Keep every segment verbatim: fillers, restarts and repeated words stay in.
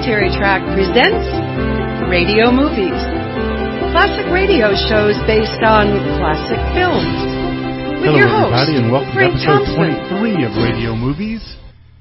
Commentary Track presents Radio Movies. Classic radio shows based on classic films. With Hello, your host, everybody, and welcome Frank to episode Thompson. twenty-three of Radio Movies.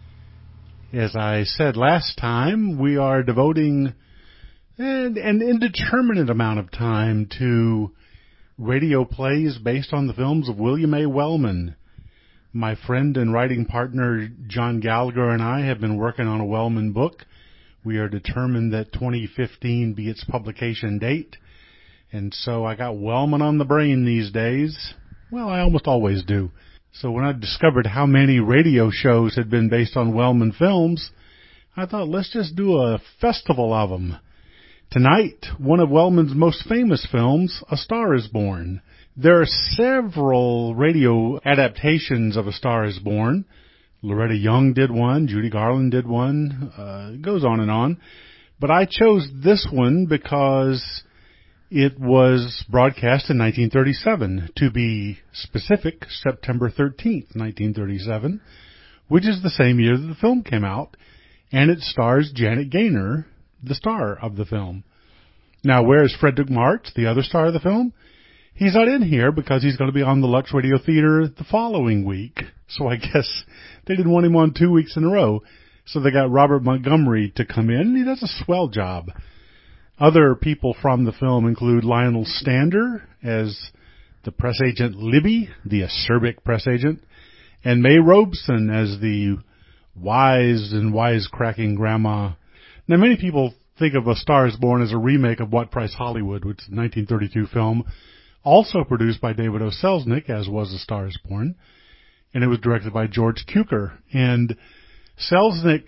As I said last time, we are devoting an, an indeterminate amount of time to radio plays based on the films of William A. Wellman. My friend and writing partner John Gallagher and I have been working on a Wellman book. We are determined that twenty fifteen be its publication date. And so I got Wellman on the brain these days. Well, I almost always do. So when I discovered how many radio shows had been based on Wellman films, I thought, let's just do a festival of them. Tonight, one of Wellman's most famous films, A Star is Born. There are several radio adaptations of A Star is Born. Loretta Young did one, Judy Garland did one, uh, it goes on and on. But I chose this one because it was broadcast in nineteen thirty-seven, to be specific, September thirteenth, nineteen thirty-seven, which is the same year that the film came out, and it stars Janet Gaynor, the star of the film. Now, where is Frederick March, the other star of the film? He's not in here because he's going to be on the Lux Radio Theater the following week. So I guess they didn't want him on two weeks in a row. So they got Robert Montgomery to come in, and he does a swell job. Other people from the film include Lionel Stander as the press agent Libby, the acerbic press agent, and May Robeson as the wise and wisecracking grandma. Now, many people think of A Star is Born as a remake of What Price Hollywood, which is a nineteen thirty-two film, also produced by David O. Selznick, as was A Star is Born, and it was directed by George Cukor. And Selznick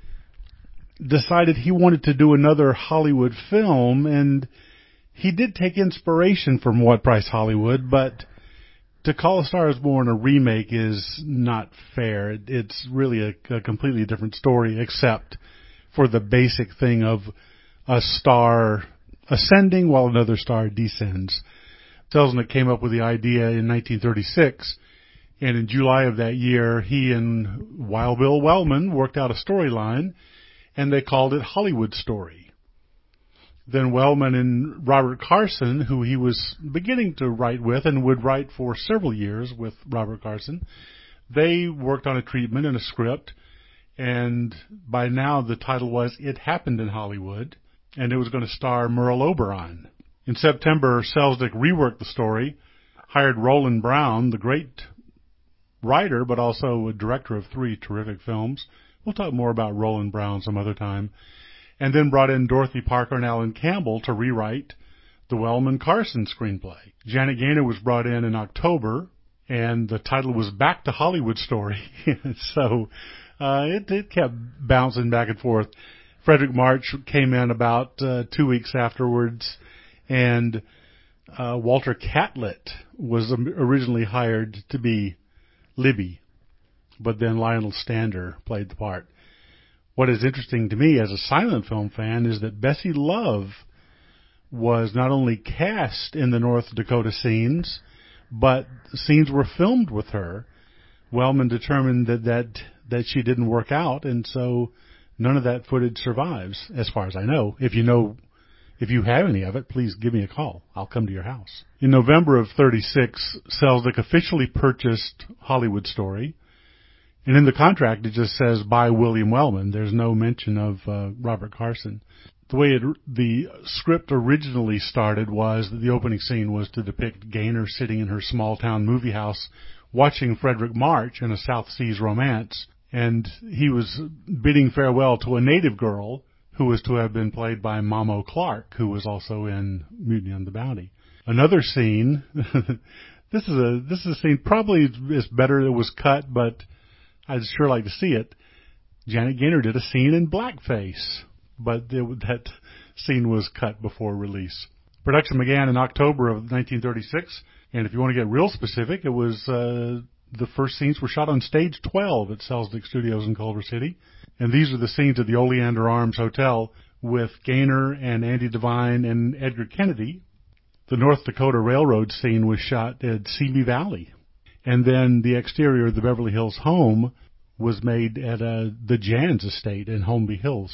decided he wanted to do another Hollywood film, and he did take inspiration from What Price Hollywood, but to call A Star is Born a remake is not fair. It's really a, a completely different story, except for the basic thing of a star ascending while another star descends. Selznick came up with the idea in nineteen thirty-six, and in July of that year, he and Wild Bill Wellman worked out a storyline, and they called it Hollywood Story. Then Wellman and Robert Carson, who he was beginning to write with and would write for several years with Robert Carson, they worked on a treatment and a script, and by now the title was It Happened in Hollywood, and it was going to star Merle Oberon. In September, Selznick reworked the story, hired Roland Brown, the great writer, but also a director of three terrific films. We'll talk more about Roland Brown some other time. And then brought in Dorothy Parker and Alan Campbell to rewrite the Wellman-Carson screenplay. Janet Gaynor was brought in in October, and the title was Back to Hollywood Story. so uh, it, it kept bouncing back and forth. Frederick March came in about uh, two weeks afterwards, and uh, Walter Catlett was originally hired to be Libby, but then Lionel Stander played the part. What is interesting to me as a silent film fan is that Bessie Love was not only cast in the North Dakota scenes, but scenes were filmed with her. Wellman determined that, that, that she didn't work out, and so none of that footage survives, as far as I know. If you know, if you have any of it, please give me a call. I'll come to your house. In November of thirty-six, Selznick officially purchased Hollywood Story. And in the contract, it just says by William Wellman. There's no mention of uh, Robert Carson. The way it, the script originally started was that the opening scene was to depict Gaynor sitting in her small-town movie house watching Frederick March in a South Seas romance. And he was bidding farewell to a native girl who was to have been played by Mamo Clark, who was also in Mutiny on the Bounty. Another scene, this is a this is a scene probably is better it was cut, but I'd sure like to see it. Janet Gaynor did a scene in blackface, but it, that scene was cut before release. Production began in October of nineteen thirty-six, and if you want to get real specific, it was uh, the first scenes were shot on Stage twelve at Selznick Studios in Culver City, and these are the scenes at the Oleander Arms Hotel with Gaynor and Andy Devine and Edgar Kennedy. The North Dakota Railroad scene was shot at Simi Valley. And then the exterior of the Beverly Hills home was made at uh, the Jans estate in Holmby Hills.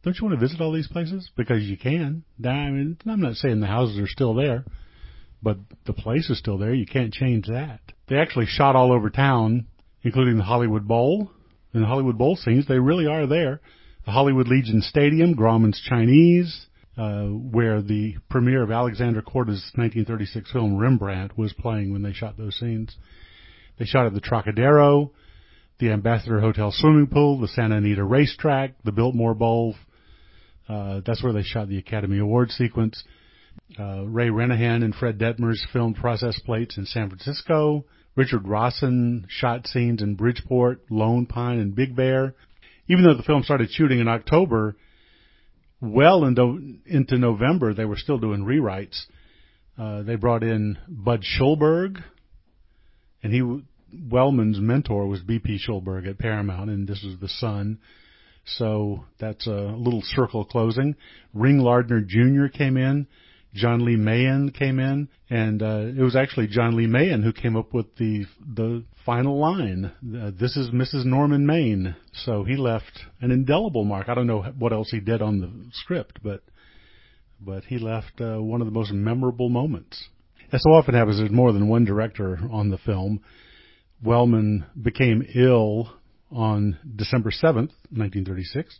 don't you want to visit all these places? Because you can. I mean, I'm not saying the houses are still there, but the place is still there. You can't change that. They actually shot all over town, including the Hollywood Bowl. And the Hollywood Bowl scenes, they really are there. The Hollywood Legion Stadium, Grauman's Chinese, uh, where the premiere of Alexander Korda's nineteen thirty-six film Rembrandt was playing when they shot those scenes. They shot at the Trocadero, the Ambassador Hotel swimming pool, the Santa Anita racetrack, the Biltmore Bowl. Uh, that's where they shot the Academy Award sequence. Uh, Ray Renahan and Fred Detmers filmed process plates in San Francisco. Richard Rawson shot scenes in Bridgeport, Lone Pine, and Big Bear. Even though the film started shooting in October, well into, into November, they were still doing rewrites. Uh, they brought in Bud Schulberg, and he Wellman's mentor was B P Schulberg at Paramount, and this was the son. So that's a little circle closing. Ring Lardner Junior came in. John Lee Mahan came in, and uh, it was actually John Lee Mahan who came up with the the final line, uh, "This is Missus Norman Maine." So he left an indelible mark. I don't know what else he did on the script, but but he left uh, one of the most memorable moments. As so often happens, there's more than one director on the film. Wellman became ill on December seventh, nineteen thirty-six,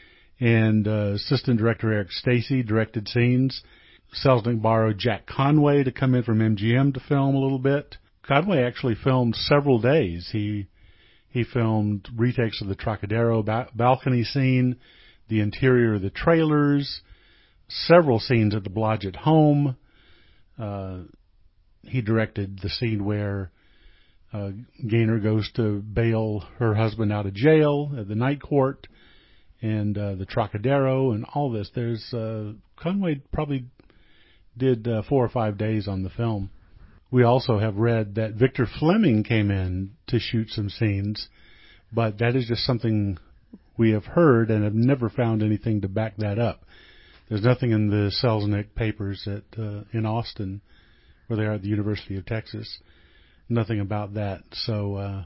and uh, assistant director Eric Stacy directed scenes. Selznick borrowed Jack Conway to come in from M G M to film a little bit. Conway actually filmed several days. He he filmed retakes of the Trocadero ba- balcony scene, the interior of the trailers, several scenes at the Blodgett home. Uh, he directed the scene where uh, Gaynor goes to bail her husband out of jail at the night court, and uh, the Trocadero and all this. There's uh, Conway probably did uh, four or five days on the film. We also have read that Victor Fleming came in to shoot some scenes, but that is just something we have heard and have never found anything to back that up. There's nothing in the Selznick papers at uh, in Austin, where they are at the University of Texas. Nothing about that. So uh,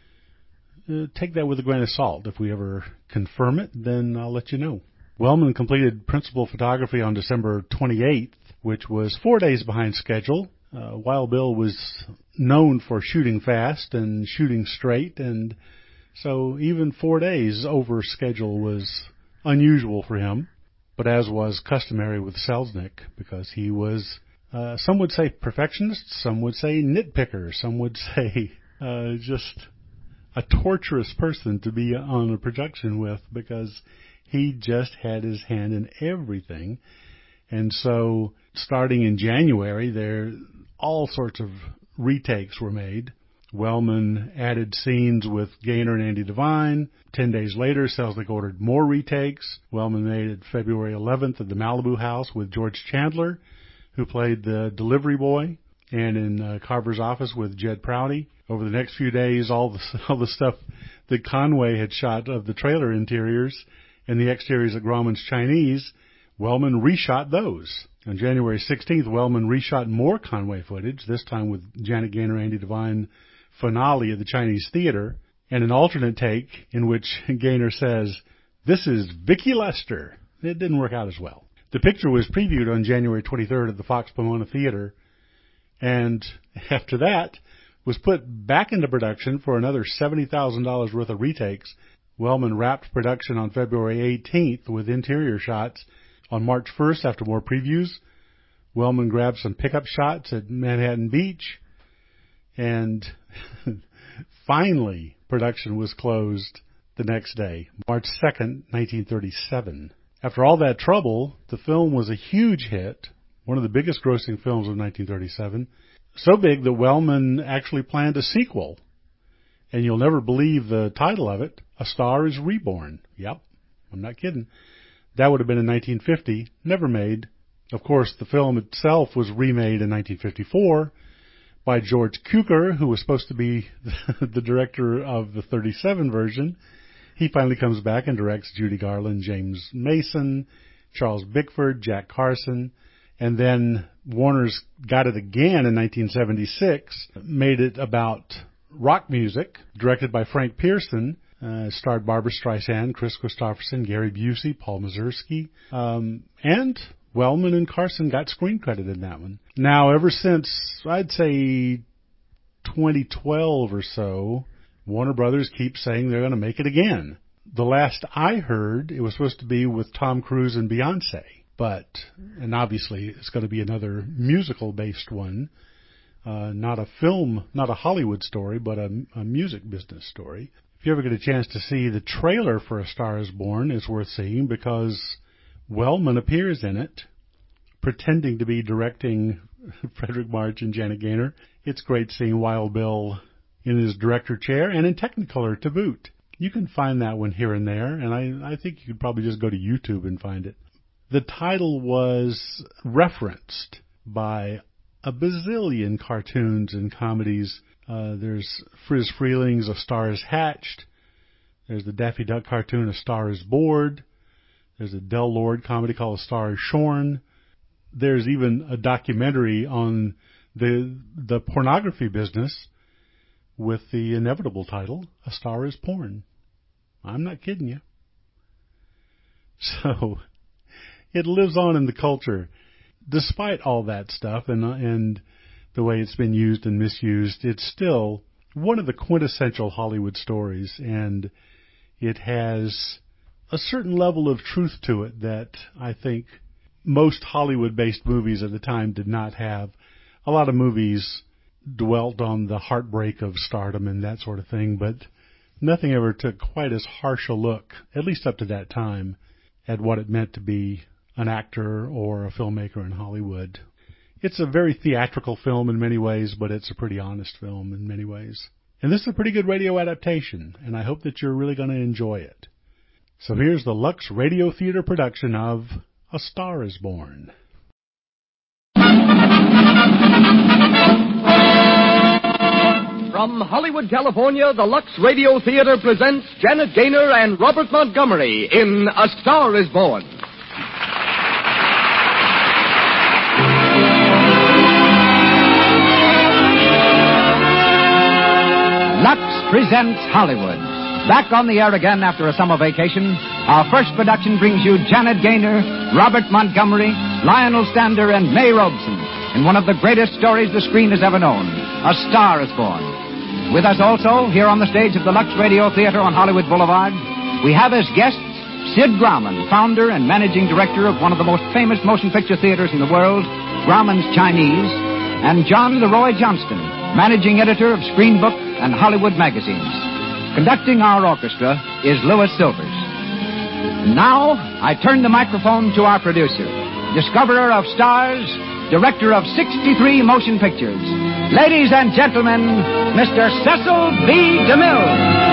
uh, take that with a grain of salt. If we ever confirm it, then I'll let you know. Wellman completed principal photography on December twenty-eighth, which was four days behind schedule. Uh, Wild Bill was known for shooting fast and shooting straight, and so even four days over schedule was unusual for him, but as was customary with Selznick, because he was, uh, some would say perfectionist, some would say nitpicker, some would say uh, just a torturous person to be on a production with, because he just had his hand in everything. And so starting in January, there all sorts of retakes were made. Wellman added scenes with Gaynor and Andy Devine. Ten days later, Selznick ordered more retakes. Wellman made it February eleventh at the Malibu house with George Chandler, who played the delivery boy, and in uh, Carver's office with Jed Prouty. Over the next few days, all the, all the stuff that Conway had shot of the trailer interiors and the exteriors at Grauman's Chinese, Wellman reshot those. On January sixteenth, Wellman reshot more Conway footage, this time with Janet Gaynor, Andy Devine finale at the Chinese Theater, and an alternate take in which Gaynor says, "This is Vicky Lester." It didn't work out as well. The picture was previewed on January twenty-third at the Fox Pomona Theater, and after that was put back into production for another seventy thousand dollars worth of retakes. Wellman wrapped production on February eighteenth with interior shots. On March first, after more previews, Wellman grabbed some pickup shots at Manhattan Beach, and finally production was closed the next day, March second, nineteen thirty-seven. After all that trouble, the film was a huge hit, one of the biggest grossing films of nineteen thirty-seven, so big that Wellman actually planned a sequel. And you'll never believe the title of it, A Star is Reborn. Yep, I'm not kidding. That would have been in nineteen fifty, never made. Of course, the film itself was remade in nineteen fifty-four by George Cukor, who was supposed to be the director of the thirty-seven version. He finally comes back and directs Judy Garland, James Mason, Charles Bickford, Jack Carson. And then Warner's got it again in nineteen seventy-six, made it about rock music, directed by Frank Pearson. Uh, starred Barbara Streisand, Chris Christopherson, Gary Busey, Paul Mazursky, um, and Wellman and Carson got screen credit in that one. Now, ever since, I'd say, twenty twelve or so, Warner Brothers keeps saying they're going to make it again. The last I heard, it was supposed to be with Tom Cruise and Beyonce, but, and obviously it's going to be another musical-based one, uh, not a film, not a Hollywood story, but a, a music business story. If you ever get a chance to see the trailer for A Star is Born, it's worth seeing because Wellman appears in it, pretending to be directing Frederick March and Janet Gaynor. It's great seeing Wild Bill in his director chair and in Technicolor to boot. You can find that one here and there, and I, I think you could probably just go to YouTube and find it. The title was referenced by a bazillion cartoons and comedies. Uh, there's Friz Freeling's A Star is Hatched. There's the Daffy Duck cartoon A Star is Bored. There's a Del Lord comedy called A Star is Shorn. There's even a documentary on the the pornography business with the inevitable title, A Star is Porn. I'm not kidding you. So, it lives on in the culture. Despite all that stuff and and the way it's been used and misused, it's still one of the quintessential Hollywood stories, and it has a certain level of truth to it that I think most Hollywood-based movies at the time did not have. A lot of movies dwelt on the heartbreak of stardom and that sort of thing, but nothing ever took quite as harsh a look, at least up to that time, at what it meant to be an actor or a filmmaker in Hollywood. It's a very theatrical film in many ways, but it's a pretty honest film in many ways. And this is a pretty good radio adaptation, and I hope that you're really going to enjoy it. So here's the Lux Radio Theater production of A Star is Born. From Hollywood, California, the Lux Radio Theater presents Janet Gaynor and Robert Montgomery in A Star is Born. Lux presents Hollywood. Back on the air again after a summer vacation, our first production brings you Janet Gaynor, Robert Montgomery, Lionel Stander, and May Robeson in one of the greatest stories the screen has ever known, A Star is Born. With us also, here on the stage of the Lux Radio Theater on Hollywood Boulevard, we have as guests Sid Grauman, founder and managing director of one of the most famous motion picture theaters in the world, Grauman's Chinese, and John Leroy Johnston, managing editor of Screen Book and Hollywood magazines. Conducting our orchestra is Louis Silvers. Now, I turn the microphone to our producer, discoverer of stars, director of sixty-three motion pictures. Ladies and gentlemen, Mister Cecil B. DeMille.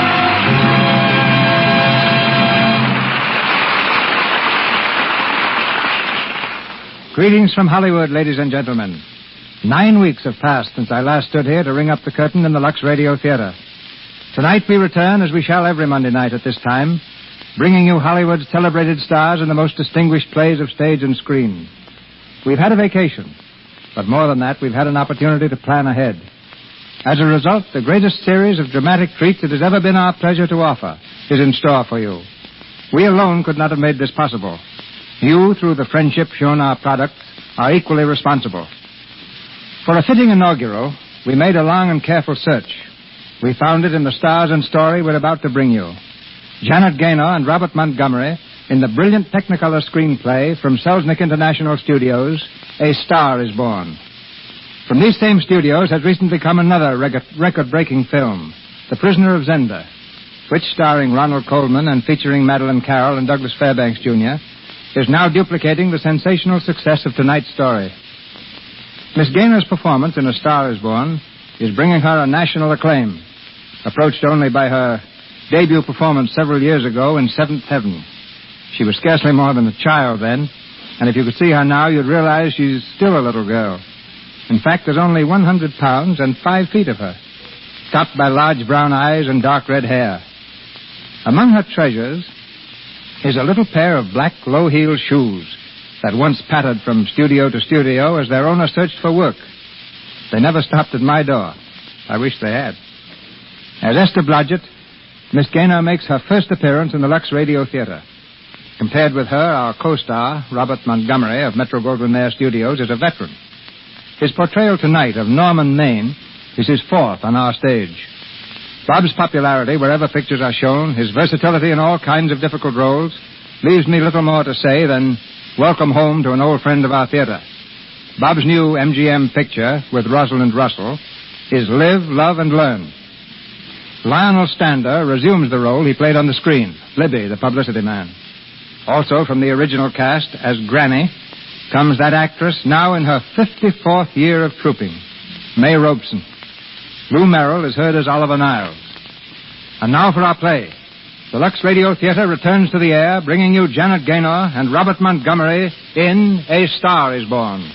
Greetings from Hollywood, ladies and gentlemen. Nine weeks have passed since I last stood here to ring up the curtain in the Lux Radio Theater. Tonight we return, as we shall every Monday night at this time, bringing you Hollywood's celebrated stars in the most distinguished plays of stage and screen. We've had a vacation, but more than that, we've had an opportunity to plan ahead. As a result, the greatest series of dramatic treats it has ever been our pleasure to offer is in store for you. We alone could not have made this possible. You, through the friendship shown our product, are equally responsible. For a fitting inaugural, we made a long and careful search. We found it in the stars and story we're about to bring you. Janet Gaynor and Robert Montgomery in the brilliant Technicolor screenplay from Selznick International Studios, A Star is Born. From these same studios has recently come another record-breaking film, The Prisoner of Zenda, which, starring Ronald Colman and featuring Madeleine Carroll and Douglas Fairbanks, Junior, is now duplicating the sensational success of tonight's story. Miss Gaynor's performance in A Star is Born is bringing her a national acclaim, approached only by her debut performance several years ago in Seventh Heaven. She was scarcely more than a child then, and if you could see her now, you'd realize she's still a little girl. In fact, there's only one hundred pounds and five feet of her, topped by large brown eyes and dark red hair. Among her treasures is a little pair of black low-heeled shoes that once pattered from studio to studio as their owner searched for work. They never stopped at my door. I wish they had. As Esther Blodgett, Miss Gaynor makes her first appearance in the Lux Radio Theater. Compared with her, our co-star, Robert Montgomery of Metro-Goldwyn-Mayer Studios, is a veteran. His portrayal tonight of Norman Maine is his fourth on our stage. Bob's popularity wherever pictures are shown, his versatility in all kinds of difficult roles, leaves me little more to say than welcome home to an old friend of our theater. Bob's new M G M picture with Rosalind Russell is Live, Love, and Learn. Lionel Stander resumes the role he played on the screen, Libby, the publicity man. Also from the original cast as Granny comes that actress now in her fifty-fourth year of trooping, May Robeson. Lou Merrill is heard as Oliver Niles. And now for our play. The Lux Radio Theater returns to the air, bringing you Janet Gaynor and Robert Montgomery in A Star is Born.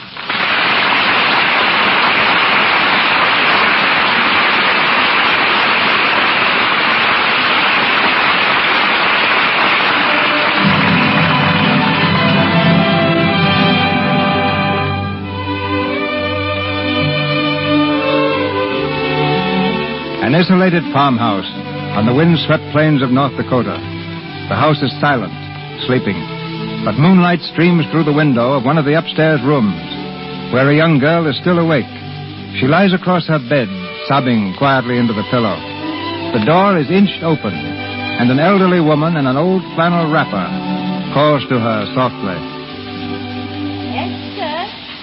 An isolated farmhouse on the wind-swept plains of North Dakota. The house is silent, sleeping, but moonlight streams through the window of one of the upstairs rooms, where a young girl is still awake. She lies across her bed, sobbing quietly into the pillow. The door is inched open, and an elderly woman in an old flannel wrapper calls to her softly. Esther?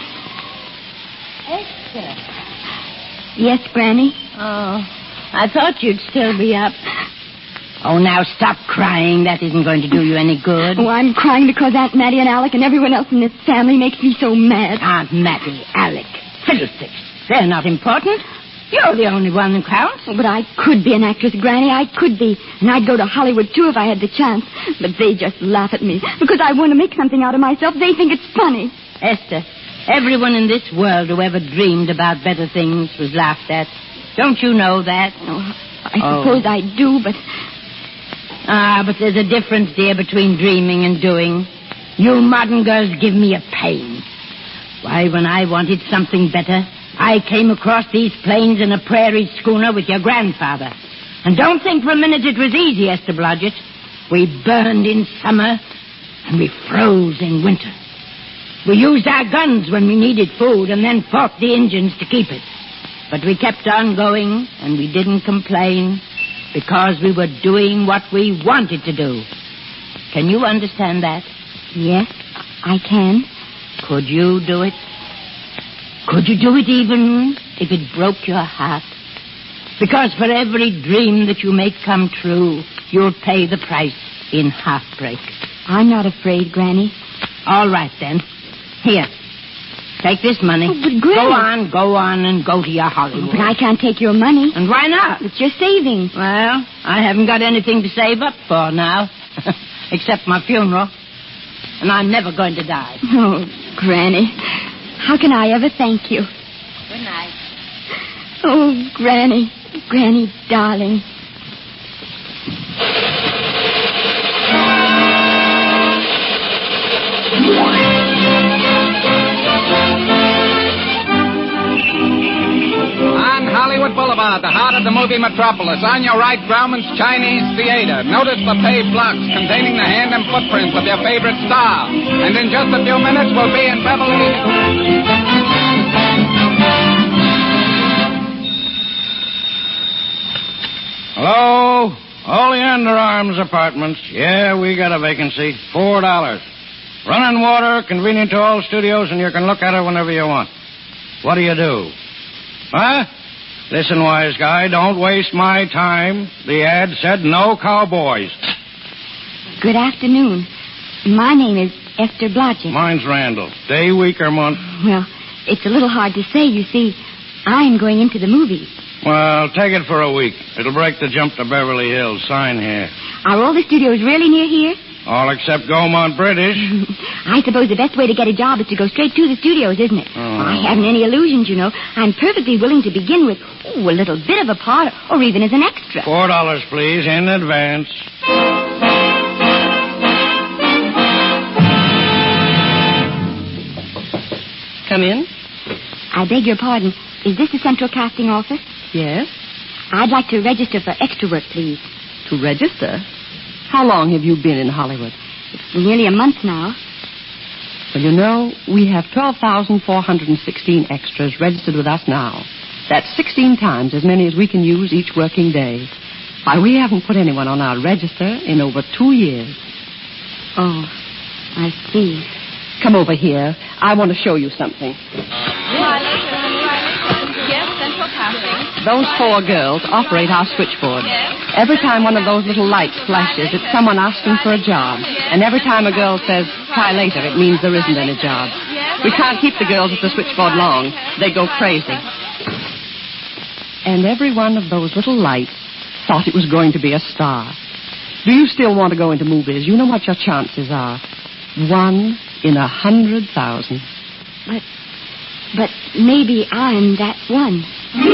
Esther? Yes, Granny? Oh, I thought you'd still be up. Oh, now stop crying. That isn't going to do you any good. Oh, I'm crying because Aunt Mattie and Alec and everyone else in this family makes me so mad. Aunt Mattie, Alec, fiddlesticks. They're not important. You're the only one who counts. Oh, but I could be an actress, Granny. I could be. And I'd go to Hollywood, too, if I had the chance. But they just laugh at me. Because I want to make something out of myself. They think it's funny. Esther, everyone in this world who ever dreamed about better things was laughed at. Don't you know that? Oh, I suppose oh. I do, but... Ah, but there's a difference, dear, between dreaming and doing. You modern girls give me a pain. Why, when I wanted something better, I came across these plains in a prairie schooner with your grandfather. And don't think for a minute it was easy, Esther Blodgett. We burned in summer, and we froze in winter. We used our guns when we needed food, and then fought the Indians to keep it. But we kept on going, and we didn't complain, because we were doing what we wanted to do. Can you understand that? Yes, I can. Could you do it? Could you do it even if it broke your heart? Because for every dream that you make come true, you'll pay the price in heartbreak. I'm not afraid, Granny. All right, then. Here. Take this money. Oh, but Granny... Go on, go on, and go to your Hollywood. Oh, but I can't take your money. And why not? It's your savings. Well, I haven't got anything to save up for now. Except my funeral. And I'm never going to die. Oh, Granny. How can I ever thank you? Good night. Oh, Granny. Granny, darling. Hollywood Boulevard, the heart of the movie metropolis. On your right, Grauman's Chinese Theater. Notice the paved blocks containing the hand and footprints of your favorite star. And in just a few minutes, we'll be in Beverly Hills. Hello? Oleander Arms Apartments. Yeah, we got a vacancy. Four dollars. Running water, convenient to all studios, and you can look at it whenever you want. What do you do? Huh? Listen, wise guy, don't waste my time. The ad said no cowboys. Good afternoon. My name is Esther Blodgett. Mine's Randall. Day, week, or month? Well, it's a little hard to say. You see, I'm going into the movies. Well, take it for a week. It'll break the jump to Beverly Hills. Sign here. Are all the studios really near here? All except Gaumont British. I suppose the best way to get a job is to go straight to the studios, isn't it? Oh. Well, I haven't any illusions, you know. I'm perfectly willing to begin with oh, a little bit of a part, or even as an extra. Four dollars, please, in advance. Come in. I beg your pardon. Is this the Central Casting Office? Yes. I'd like to register for extra work, please. To register? How long have you been in Hollywood? It's nearly a month now. Well, you know, we have twelve thousand four hundred sixteen extras registered with us now. That's sixteen times as many as we can use each working day. Why, we haven't put anyone on our register in over two years. Oh, I see. Come over here. I want to show you something. Yes, central passing. Those four girls operate our switchboard. Every time one of those little lights flashes, it's someone asking for a job. And every time a girl says, try later, it means there isn't any job. We can't keep the girls at the switchboard long. They go crazy. And every one of those little lights thought it was going to be a star. Do you still want to go into movies? You know what your chances are. One in a hundred thousand. But, but maybe I'm that one.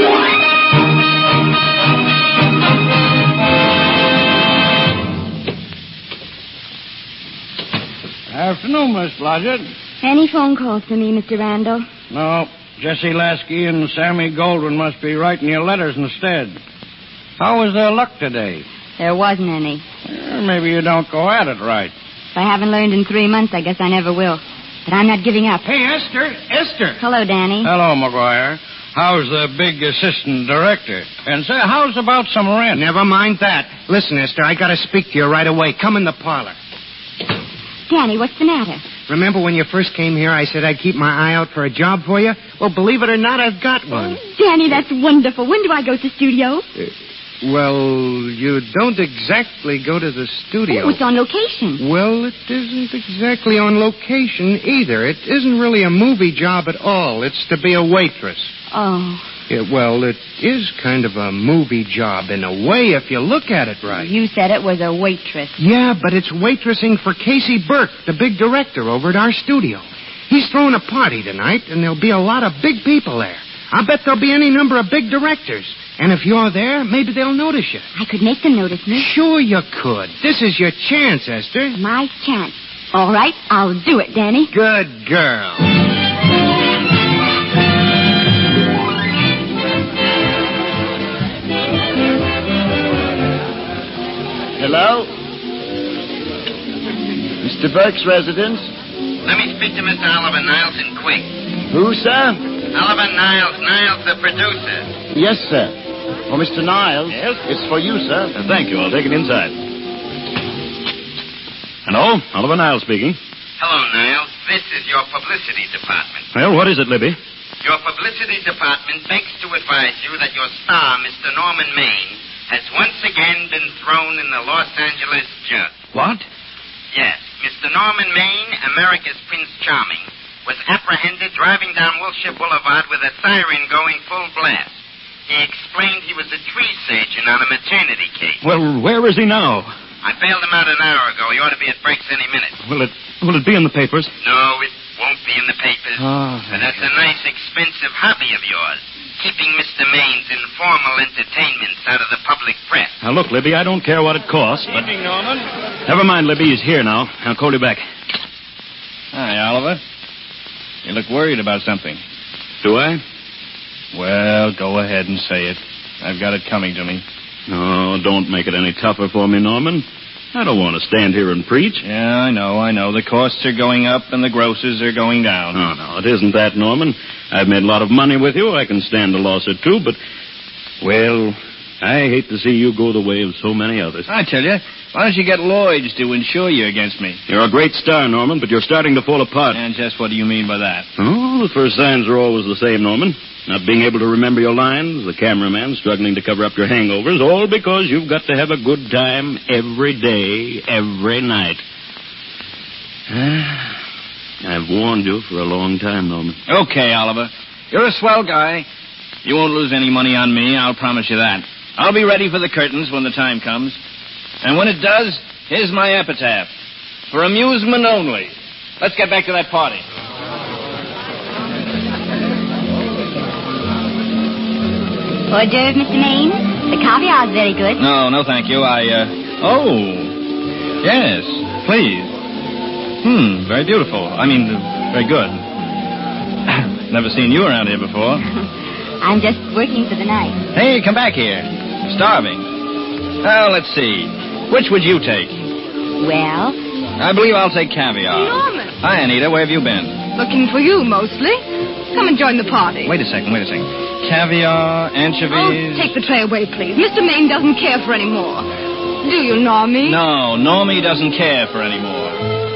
Afternoon, Miss Blodgett. Any phone calls for me, Mister Randall? No, Jesse Lasky and Sammy Goldwyn must be writing your letters instead. How was their luck today? There wasn't any. Well, maybe you don't go at it right. If I haven't learned in three months, I guess I never will. But I'm not giving up. Hey, Esther, Esther. Hello, Danny. Hello, McGuire. How's the big assistant director? And say, how's about some rent? Never mind that. Listen, Esther, I got to speak to you right away. Come in the parlor. Danny, what's the matter? Remember when you first came here, I said I'd keep my eye out for a job for you? Well, believe it or not, I've got one. Danny, that's wonderful. When do I go to the studio? Uh, well, you don't exactly go to the studio. Oh, it's on location. Well, it isn't exactly on location either. It isn't really a movie job at all. It's to be a waitress. Oh. Yeah, well, it is kind of a movie job in a way if you look at it right. You said it was a waitress. Yeah, but it's waitressing for Casey Burke, the big director over at our studio. He's throwing a party tonight, and there'll be a lot of big people there. I bet there'll be any number of big directors. And if you're there, maybe they'll notice you. I could make them notice me. Sure you could. This is your chance, Esther. My chance. All right, I'll do it, Danny. Good girl. Hello? Mister Burke's residence? Let me speak to Mister Oliver Niles in quick. Who, sir? Oliver Niles. Niles, the producer. Yes, sir. Oh, Mister Niles. Yes? It's for you, sir. Uh, thank you. I'll take it inside. Hello? Oliver Niles speaking. Hello, Niles. This is your publicity department. Well, what is it, Libby? Your publicity department begs to advise you that your star, Mister Norman Maine, has once again been thrown in the Los Angeles jug. What? Yes. Mister Norman Maine, America's Prince Charming, was apprehended driving down Wilshire Boulevard with a siren going full blast. He explained he was a tree surgeon on a maternity case. Well, where is he now? I bailed him out an hour ago. He ought to be at Breaks any minute. Will it will it be in the papers? No, it won't be in the papers. Oh, but that's a nice, expensive hobby of yours. Keeping Mister Maine's informal entertainments out of the public press. Now, look, Libby, I don't care what it costs, but... Evening, Norman. Never mind, Libby. He's here now. I'll call you back. Hi, Oliver. You look worried about something. Do I? Well, go ahead and say it. I've got it coming to me. No, don't make it any tougher for me, Norman. I don't want to stand here and preach. Yeah, I know, I know. The costs are going up and the grosses are going down. Oh, no, it isn't that, Norman. I've made a lot of money with you. I can stand a loss or two, but, well, I hate to see you go the way of so many others. I tell you, why don't you get Lloyd's to insure you against me? You're a great star, Norman, but you're starting to fall apart. And just what do you mean by that? Oh, the first signs are always the same, Norman. Not being able to remember your lines, the cameraman struggling to cover up your hangovers, all because you've got to have a good time every day, every night. I've warned you for a long time, Norman. Okay, Oliver. You're a swell guy. You won't lose any money on me, I'll promise you that. I'll be ready for the curtains when the time comes. And when it does, here's my epitaph. For amusement only. Let's get back to that party. Hors d'oeuvre, Mister Maine? The caviar's very good. No, no, thank you. I, uh... Oh. Yes, please. Hmm, very beautiful. I mean, uh, very good. Never seen you around here before. I'm just working for the night. Hey, come back here. I'm starving. Well, let's see. Which would you take? Well? I believe I'll take caviar. Norman. Hi, Anita. Where have you been? Looking for you, mostly. Come and join the party. Wait a second, wait a second. Caviar, anchovies... Oh, take the tray away, please. Mister Maine doesn't care for any more. Do you, Normie? No, Normie doesn't care for any more.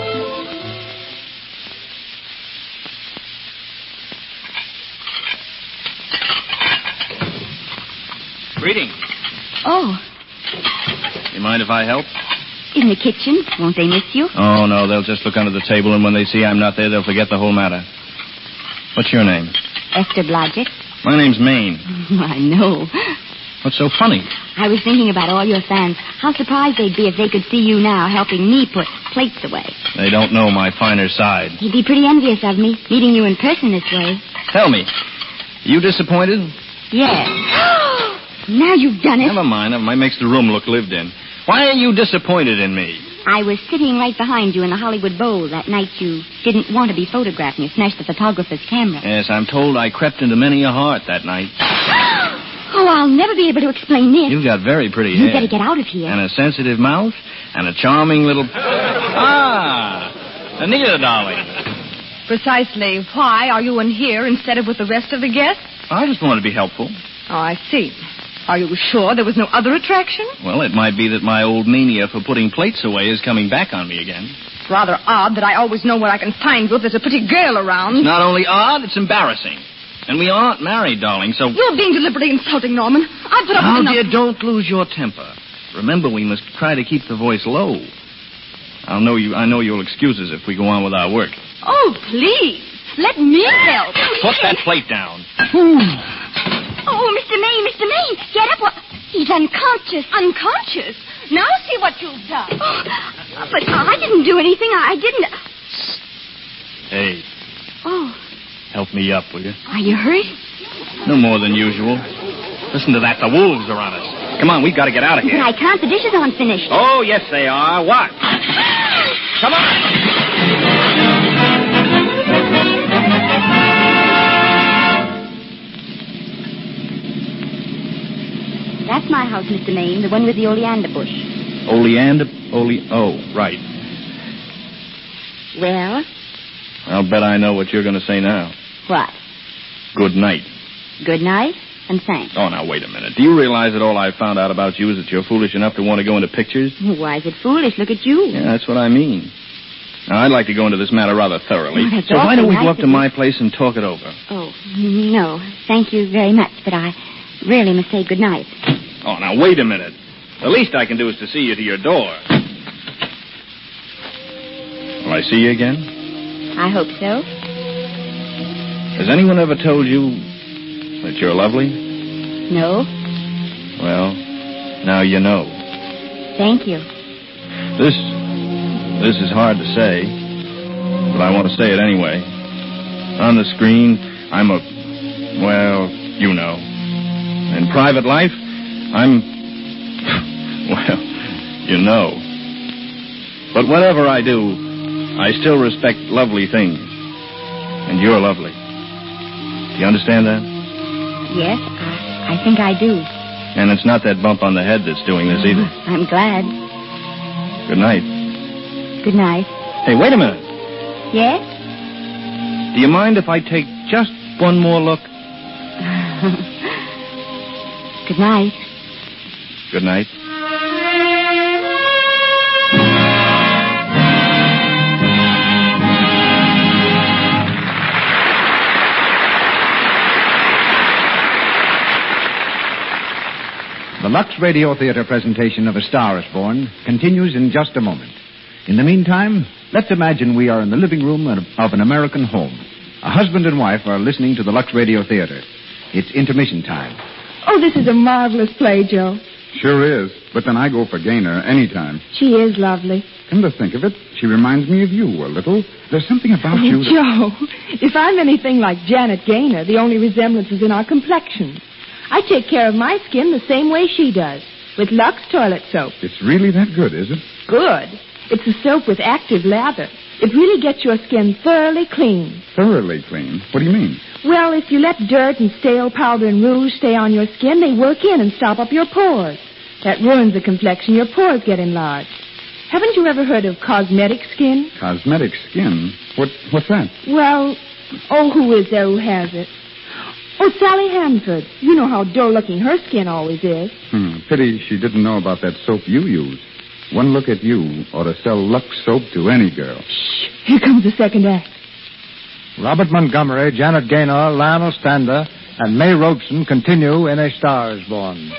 Greetings. Oh, You mind if I help? in the kitchen. Won't they miss you? Oh, no, they'll just look under the table, and when they see I'm not there, they'll forget the whole matter. What's your name? Esther Blodgett. My name's Maine. I know. What's so funny? I was thinking about all your fans. How surprised they'd be if they could see you now helping me put plates away. They don't know my finer side. He'd be pretty envious of me, meeting you in person this way. Tell me, you disappointed? Yes. Now you've done it. Never mind. Never mind. Makes the room look lived in. Why are you disappointed in me? I was sitting right behind you in the Hollywood Bowl that night you didn't want to be photographed and you smashed the photographer's camera. Yes, I'm told I crept into many a heart that night. Oh, I'll never be able to explain this. You've got very pretty You hair. better get out of here. And a sensitive mouth. And a charming little... Ah! Anita, darling. Precisely. Why are you in here instead of with the rest of the guests? I just want to be helpful. Oh, I see. Are you sure there was no other attraction? Well, it might be that my old mania for putting plates away is coming back on me again. It's rather odd that I always know where I can find you if there's a pretty girl around. It's not only odd, it's embarrassing. And we aren't married, darling, so... You're being deliberately insulting, Norman. I put up Now, with enough... dear, don't lose your temper. Remember, we must try to keep the voice low. I'll know you. I know you'll excuse us if we go on with our work. Oh, please. Let me help. Put that plate down. Oh, Mister Maine, Mister Maine, get up. What? He's unconscious. Unconscious? Now see what you've done. Oh, but I didn't do anything. I didn't... Hey, Oh, help me up, will you? are you hurt? No more than usual. Listen to that. The wolves are on us. Come on, we've got to get out of But here. I can't. The dishes aren't finished. Oh, yes, they are. What? Come on. That's my house, Mister Maine, the one with the oleander bush. Oleander... Ole... Oh, right. Well, I'll bet I know what you're going to say now. what? Good night. Good night, and thanks. Oh, now, wait a minute. Do you realize that all I found out about you is that you're foolish enough to want to go into pictures? Why is it foolish? Look at you. Yeah, that's what I mean. Now, I'd like to go into this matter rather thoroughly. Oh, that's so why don't we awfully go nice up to of you. my place and talk it over? Oh, no. Thank you very much, but I really must say good night. Oh, now, wait a minute. The least I can do is to see you to your door. Will I see you again? I hope so. Has anyone ever told you that you're lovely? No? Well, now you know. Thank you. This... this is hard to say, but I want to say it anyway. On the screen, I'm a... well, you know. In private life, I'm... well, you know. But whatever I do, I still respect lovely things. And you're lovely. Do you understand that? Yes, I, I think I do. And it's not that bump on the head that's doing this either. I'm glad. Good night. Good night. Hey, wait a minute. Yes? Do you mind if I take just one more look? Good night. Good night. The Lux Radio Theater presentation of A Star is Born continues in just a moment. In the meantime, let's imagine we are in the living room of an American home. A husband and wife are listening to the Lux Radio Theater. It's intermission time. Oh, this is a marvelous play, Joe. Sure is, but then I go for Gaynor anytime. She is lovely. Come to think of it, she reminds me of you a little. There's something about Oh, you that... Joe, if I'm anything like Janet Gaynor, the only resemblance is in our complexions. I take care of my skin the same way she does, with Lux toilet soap. It's really that good, is it? Good. It's a soap with active lather. It really gets your skin thoroughly clean. Thoroughly clean? What do you mean? Well, if you let dirt and stale powder and rouge stay on your skin, they work in and stop up your pores. That ruins the complexion. Your pores get enlarged. Haven't you ever heard of cosmetic skin? Cosmetic skin? What? What's that? Well, oh, who is there who has it? Oh, Sally Hanford. You know how dull-looking her skin always is. Hmm. Pity she didn't know about that soap you use. One look at you ought to sell Lux soap to any girl. Shh. Here comes the second act. Robert Montgomery, Janet Gaynor, Lionel Stander, and May Robeson continue in A Star Is Born.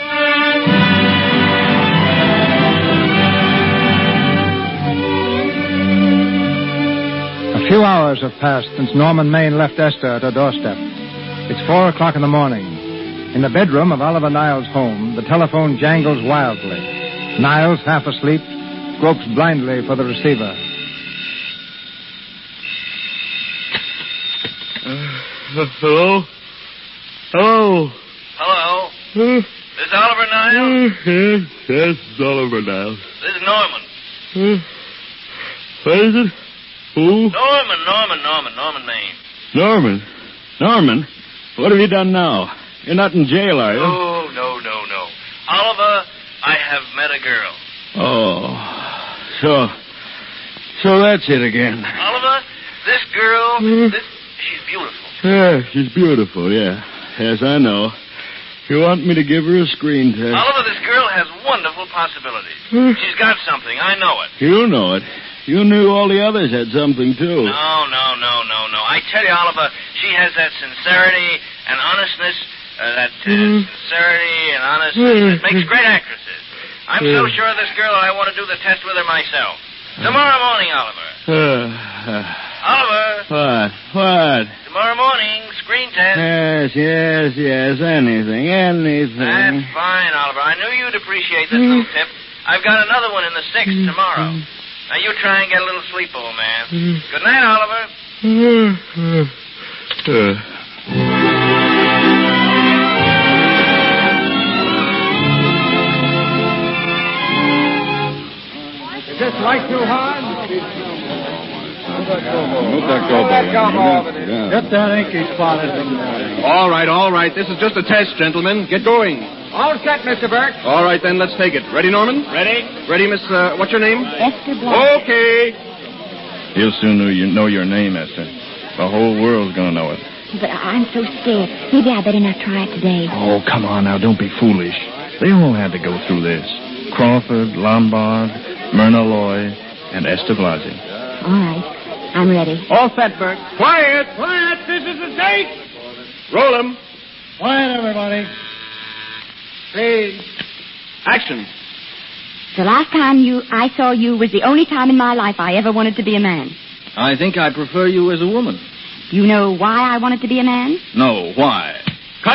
A few hours have passed since Norman Maine left Esther at her doorstep. It's four o'clock in the morning. In the bedroom of Oliver Niles' home, the telephone jangles wildly. Niles, half asleep, gropes blindly for the receiver. Uh, hello? Hello? Hello? Uh, This is Oliver Niles? yes, yes, it's Oliver Niles. This is Norman. Uh, what is it? Who? Norman, Norman, Norman, Norman Maine. Norman. Norman? What have you done now? You're not in jail, are you? No, no, no, no. Oliver, I have met a girl. Oh, so, so that's it again. Oliver, this girl, Hmm? this, she's beautiful. Yeah, she's beautiful, yeah. Yes, I know. You want me to give her a screen test? Oliver, this girl has wonderful possibilities. Hmm? She's got something, I know it. You know it. You knew all the others had something, too. No, no, no, no, no. I tell you, Oliver, she has that sincerity and honestness, uh, that uh, Hmm. sincerity and honestness that makes great actresses. I'm so sure of this girl that I want to do the test with her myself. Tomorrow morning, Oliver. Oliver. What? What? Tomorrow morning, screen test. Yes, yes, yes. Anything, anything. That's fine, Oliver. I knew you'd appreciate this little tip. I've got another one in the sixth tomorrow. Now, you try and get a little sleep, old man. Good night, Oliver. Is this light too hard? Move that gobo. Get that inky spot in there. All right, all right. This is just a test, gentlemen. Get going. All set, Mister Burke. All right, then, let's take it. Ready, Norman? Ready? Ready, Miss, uh, what's your name? Esther Blank. Okay. He'll soon know, you know your name, Esther. The whole world's going to know it. But I'm so scared. Maybe I better not try it today. Oh, come on now. Don't be foolish. They all had to go through this. Crawford, Lombard, Myrna Loy, and Esther Blasey. All right. I'm ready. All set, Burke. Quiet. Quiet. This is the date. Roll 'em. Quiet, everybody. Please. Action. The last time you I saw you was the only time in my life I ever wanted to be a man. I think I prefer you as a woman. Do you know why I wanted to be a man? No, why? Cut.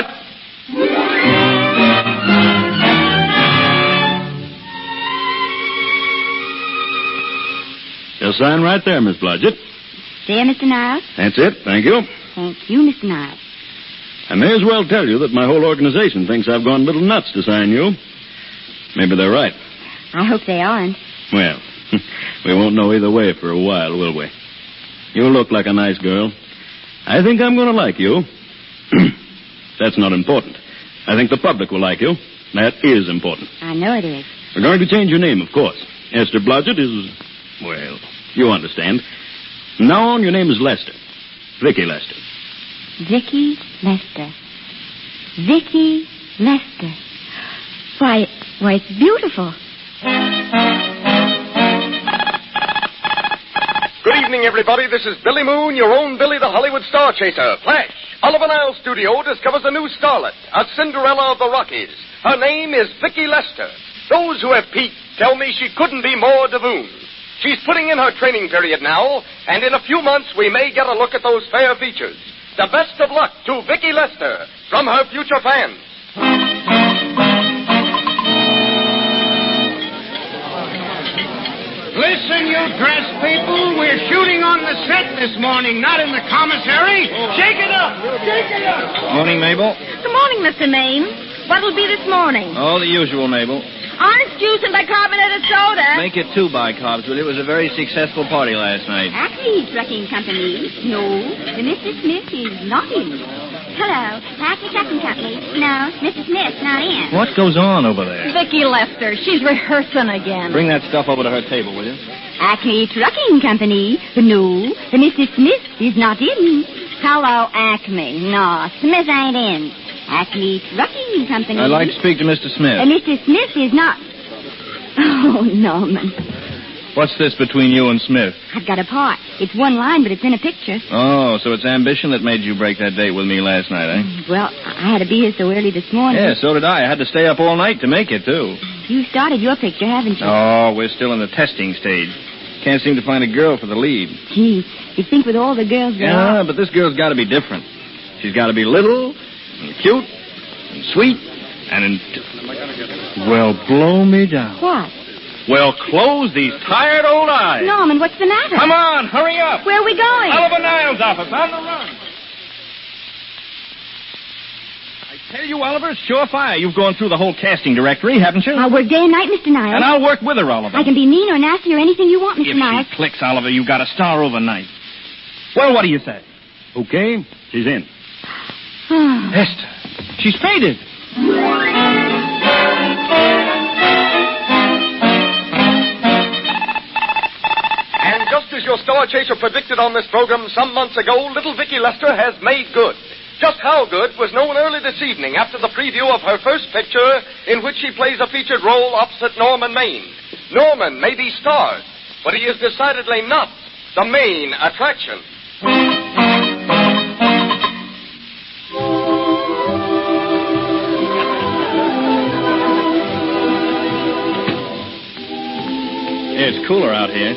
You'll sign right there, Miss Blodgett. There, Mister Niles. That's it. Thank you. Thank you, Mister Niles. I may as well tell you that my whole organization thinks I've gone a little nuts to sign you. Maybe they're right. I hope they aren't. Well, we won't know either way for a while, will we? You look like a nice girl. I think I'm going to like you. That's not important. I think the public will like you. That is important. I know it is. We're going to change your name, of course. Esther Blodgett is, well, you understand. From now on, your name is Lester. Vicky Lester. Vicky Lester. Vicky Lester. Why, why, it's beautiful. Good evening, everybody. This is Billy Moon, your own Billy the Hollywood Star Chaser. Flash. Oliver Niles Studio discovers a new starlet, a Cinderella of the Rockies. Her name is Vicky Lester. Those who have peeked tell me she couldn't be more Davoon. She's putting in her training period now, and in a few months we may get a look at those fair features. The best of luck to Vicky Lester from her future fans. Listen, you dress people. We're shooting on the set this morning, not in the commissary. Shake it up. Shake it up. Morning, Mabel. Good morning, Mister Maine. What'll be this morning? Oh, the usual, Mabel. Orange juice and bicarbonated soda. Make it two bicarbs, will you? It was a very successful party last night. Ackley's Trucking Company. No, the Mister Smith is not in. Hello. Acme Trucking Company. No, Missus Smith's not in. What goes on over there? Vicki Lester. She's rehearsing again. Bring that stuff over to her table, will you? Acme Trucking Company. No, Missus Smith is not in. Hello, Acme. No, Smith ain't in. Acme Trucking Company. I'd like to speak to Mister Smith. Uh, Mister Smith is not. Oh, Norman. What's this between you and Smith? I've got a part. It's one line, but it's in a picture. Oh, so it's ambition that made you break that date with me last night, eh? Well, I had to be here so early this morning. Yeah, so did I. I had to stay up all night to make it, too. You started your picture, haven't you? Oh, we're still in the testing stage. Can't seem to find a girl for the lead. Gee, you think with all the girls there Yeah, are... but this girl's got to be different. She's got to be little and cute and sweet and... In... Well, blow me down. What? Well, close these tired old eyes. Norman, what's the matter? Come on, hurry up. Where are we going? Oliver Niles' office, on the run. I tell you, Oliver, it's surefire. You've gone through the whole casting directory, haven't you? I'll work day and night, Mister Niles. And I'll work with her, Oliver. I can be mean or nasty or anything you want, Mister If Niles. she clicks, Oliver, you've got a star overnight. Well, what do you say? Okay, she's in. Esther, she's faded. And just as your Star Chaser predicted on this program some months ago, little Vicki Lester has made good. Just how good was known early this evening after the preview of her first picture, in which she plays a featured role opposite Norman Maine. Norman may be starred, but he is decidedly not the main attraction. Yeah, it's cooler out here.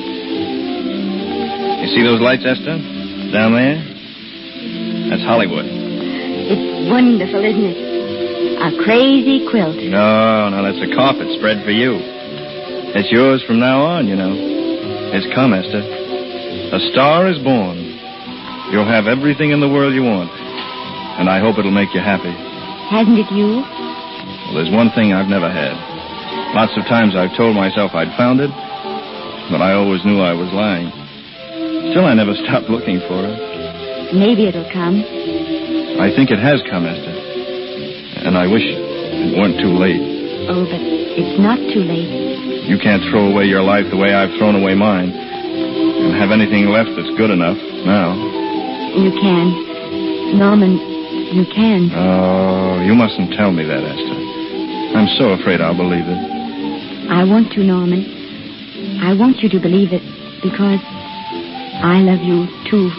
You see those lights, Esther? Down there? That's Hollywood. It's wonderful, isn't it? A crazy quilt. No, no, that's a carpet spread for you. It's yours from now on, you know. It's come, Esther. A star is born. You'll have everything in the world you want. And I hope it'll make you happy. Hasn't it you? Well, there's one thing I've never had. Lots of times I've told myself I'd found it, but I always knew I was lying. Still, I never stopped looking for it. Maybe it'll come. I think it has come, Esther. And I wish it weren't too late. Oh, but it's not too late. You can't throw away your life the way I've thrown away mine and have anything left that's good enough now. You can. Norman, you can. Oh, you mustn't tell me that, Esther. I'm so afraid I'll believe it. I want to, Norman. I want you to believe it because I love you, too.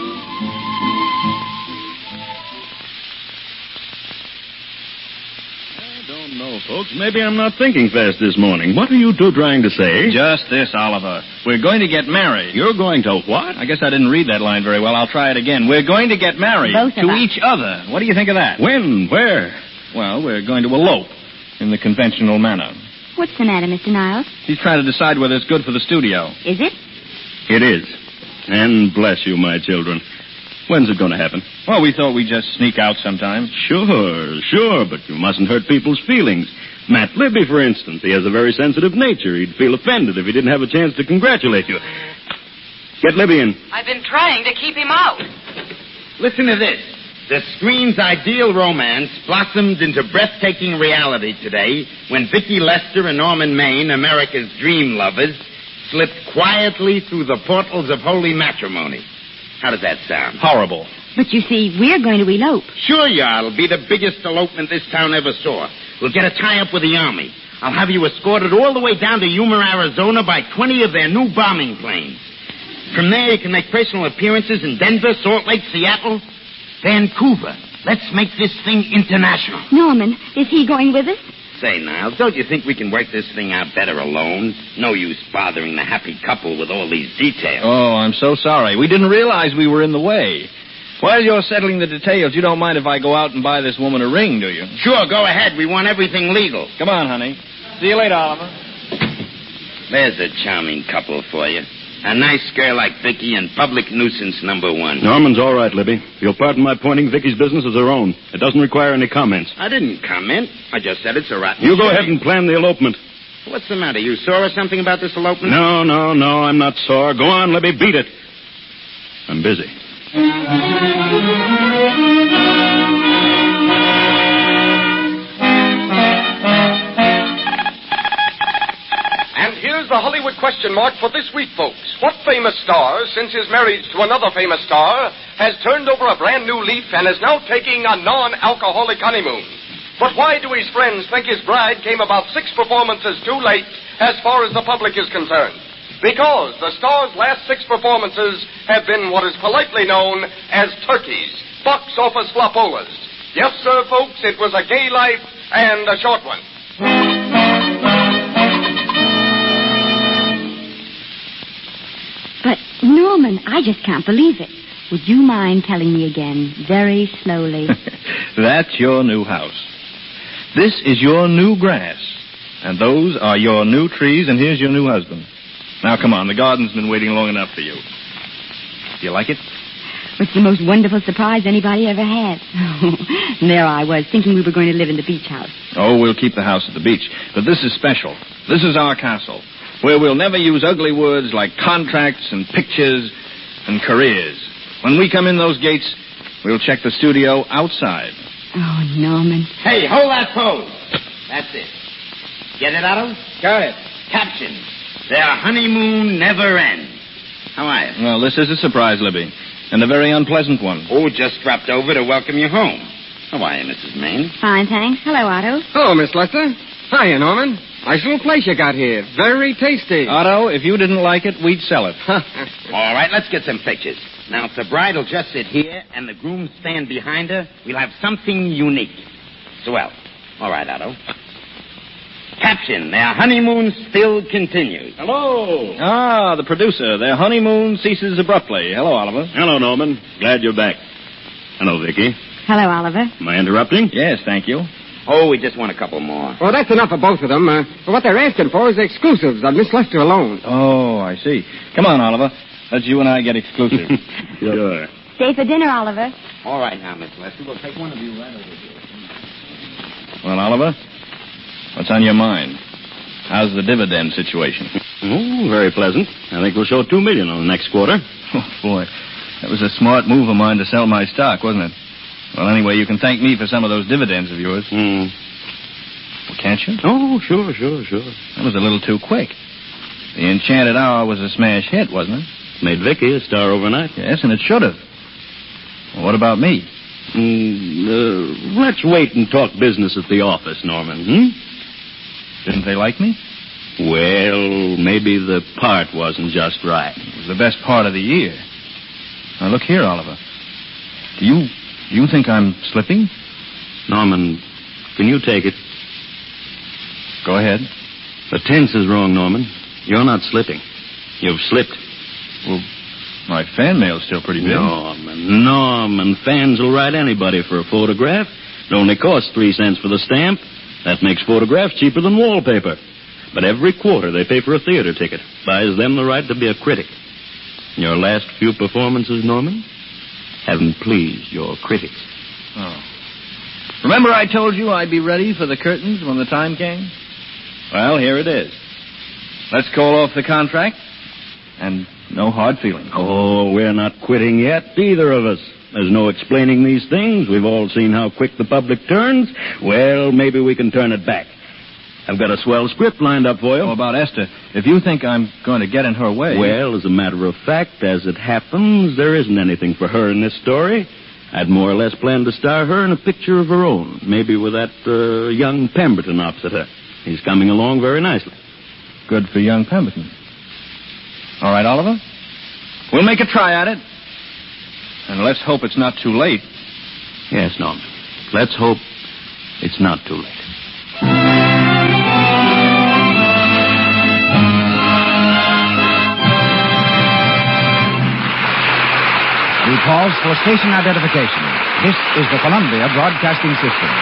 I don't know, folks. Maybe I'm not thinking fast this morning. What are you two trying to say? Just this, Oliver. We're going to get married. You're going to what? I guess I didn't read that line very well. I'll try it again. We're going to get married. Both of to us. each other. What do you think of that? When? Where? Well, we're going to elope in the conventional manner. What's the matter, Mister Niles? He's trying to decide whether it's good for the studio. Is it? It is. And bless you, my children. When's it going to happen? Well, we thought we'd just sneak out sometime. Sure, sure, but you mustn't hurt people's feelings. Matt Libby, for instance, he has a very sensitive nature. He'd feel offended if he didn't have a chance to congratulate you. Get Libby in. I've been trying to keep him out. Listen to this. The screen's ideal romance blossomed into breathtaking reality today when Vicki Lester and Norman Maine, America's dream lovers, slipped quietly through the portals of holy matrimony. How does that sound? Horrible. But you see, we're going to elope. Sure you are. It'll be the biggest elopement this town ever saw. We'll get a tie-up with the Army. I'll have you escorted all the way down to Yuma, Arizona by twenty of their new bombing planes. From there, you can make personal appearances in Denver, Salt Lake, Seattle, Vancouver. Let's make this thing international. Norman, is he going with us? Say, Niles, don't you think we can work this thing out better alone? No use bothering the happy couple with all these details. Oh, I'm so sorry. We didn't realize we were in the way. While you're settling the details, you don't mind if I go out and buy this woman a ring, do you? Sure, go ahead. We want everything legal. Come on, honey. See you later, Oliver. There's a charming couple for you. A nice girl like Vicki and public nuisance number one. Norman's all right, Libby. You'll pardon my pointing Vicky's business as her own. It doesn't require any comments. I didn't comment. I just said it's a rotten You go shame. ahead and plan the elopement. What's the matter? You sore or something about this elopement? No, no, no, I'm not sore. Go on, Libby, beat it. I'm busy. the Hollywood question mark for this week, folks. What famous star, since his marriage to another famous star, has turned over a brand new leaf and is now taking a non-alcoholic honeymoon? But why do his friends think his bride came about six performances too late as far as the public is concerned? Because the star's last six performances have been what is politely known as turkeys, box office flopolas. Yes, sir, folks, it was a gay life and a short one. But, Norman, I just can't believe it. Would you mind telling me again, very slowly? That's your new house. This is your new grass. And those are your new trees, and here's your new husband. Now, come on, the garden's been waiting long enough for you. Do you like it? It's the most wonderful surprise anybody ever had. And there I was, thinking we were going to live in the beach house. Oh, we'll keep the house at the beach. But this is special. This is our castle, where we'll never use ugly words like contracts and pictures and careers. When we come in those gates, we'll check the studio outside. Oh, Norman. Hey, hold that pose. That's it. Get it, Otto? Got it. Caption. Their honeymoon never ends. How are you? Well, this is a surprise, Libby, and a very unpleasant one. Oh, just dropped over to welcome you home. How are you, Missus Maine? Fine, thanks. Hello, Otto. Hello, Miss Lester. Hiya, Norman. Nice little place you got here. Very tasty. Otto, if you didn't like it, we'd sell it. All right, let's get some pictures. Now, if the bride will just sit here and the groom stand behind her, we'll have something unique. Swell. All right, Otto. Caption, their honeymoon still continues. Hello. Ah, the producer. Their honeymoon ceases abruptly. Hello, Oliver. Hello, Norman. Glad you're back. Hello, Vicky. Hello, Oliver. Am I interrupting? Yes, thank you. Oh, we just want a couple more. Well, that's enough for both of them. Uh, what they're asking for is exclusives on Miss Lester alone. Oh, I see. Come on, Oliver. Let's you and I get exclusive. Sure. Stay for dinner, Oliver. All right now, Miss Lester. We'll take one of you right over here. Well, Oliver, what's on your mind? How's the dividend situation? Oh, very pleasant. I think we'll show two million on the next quarter. Oh, boy. That was a smart move of mine to sell my stock, wasn't it? Well, anyway, you can thank me for some of those dividends of yours. Hmm. Well, can't you? Oh, sure, sure, sure. That was a little too quick. The Enchanted Hour was a smash hit, wasn't it? Made Vicky a star overnight. Yes, and it should have. Well, what about me? Mm, uh, let's wait and talk business at the office, Norman, hmm? Didn't they like me? Well, maybe the part wasn't just right. It was the best part of the year. Now, look here, Oliver. Do you... Do you think I'm slipping? Norman, can you take it? Go ahead. The tense is wrong, Norman. You're not slipping. You've slipped. Well, my fan mail's still pretty big. Norman, Norman, fans will write anybody for a photograph. It only costs three cents for the stamp. That makes photographs cheaper than wallpaper. But every quarter they pay for a theater ticket. Buys them the right to be a critic. Your last few performances, Norman, haven't pleased your critics. Oh. Remember I told you I'd be ready for the curtains when the time came? Well, here it is. Let's call off the contract, and no hard feelings. Oh, we're not quitting yet, either of us. There's no explaining these things. We've all seen how quick the public turns. Well, maybe we can turn it back. I've got a swell script lined up for you. Oh, about Esther. If you think I'm going to get in her way... Well, as a matter of fact, as it happens, there isn't anything for her in this story. I'd more or less planned to star her in a picture of her own, maybe with that uh, young Pemberton opposite her. He's coming along very nicely. Good for young Pemberton. All right, Oliver. We'll make a try at it. And let's hope it's not too late. Yes, Norman. Let's hope it's not too late. We pause for station identification. This is the Columbia Broadcasting System.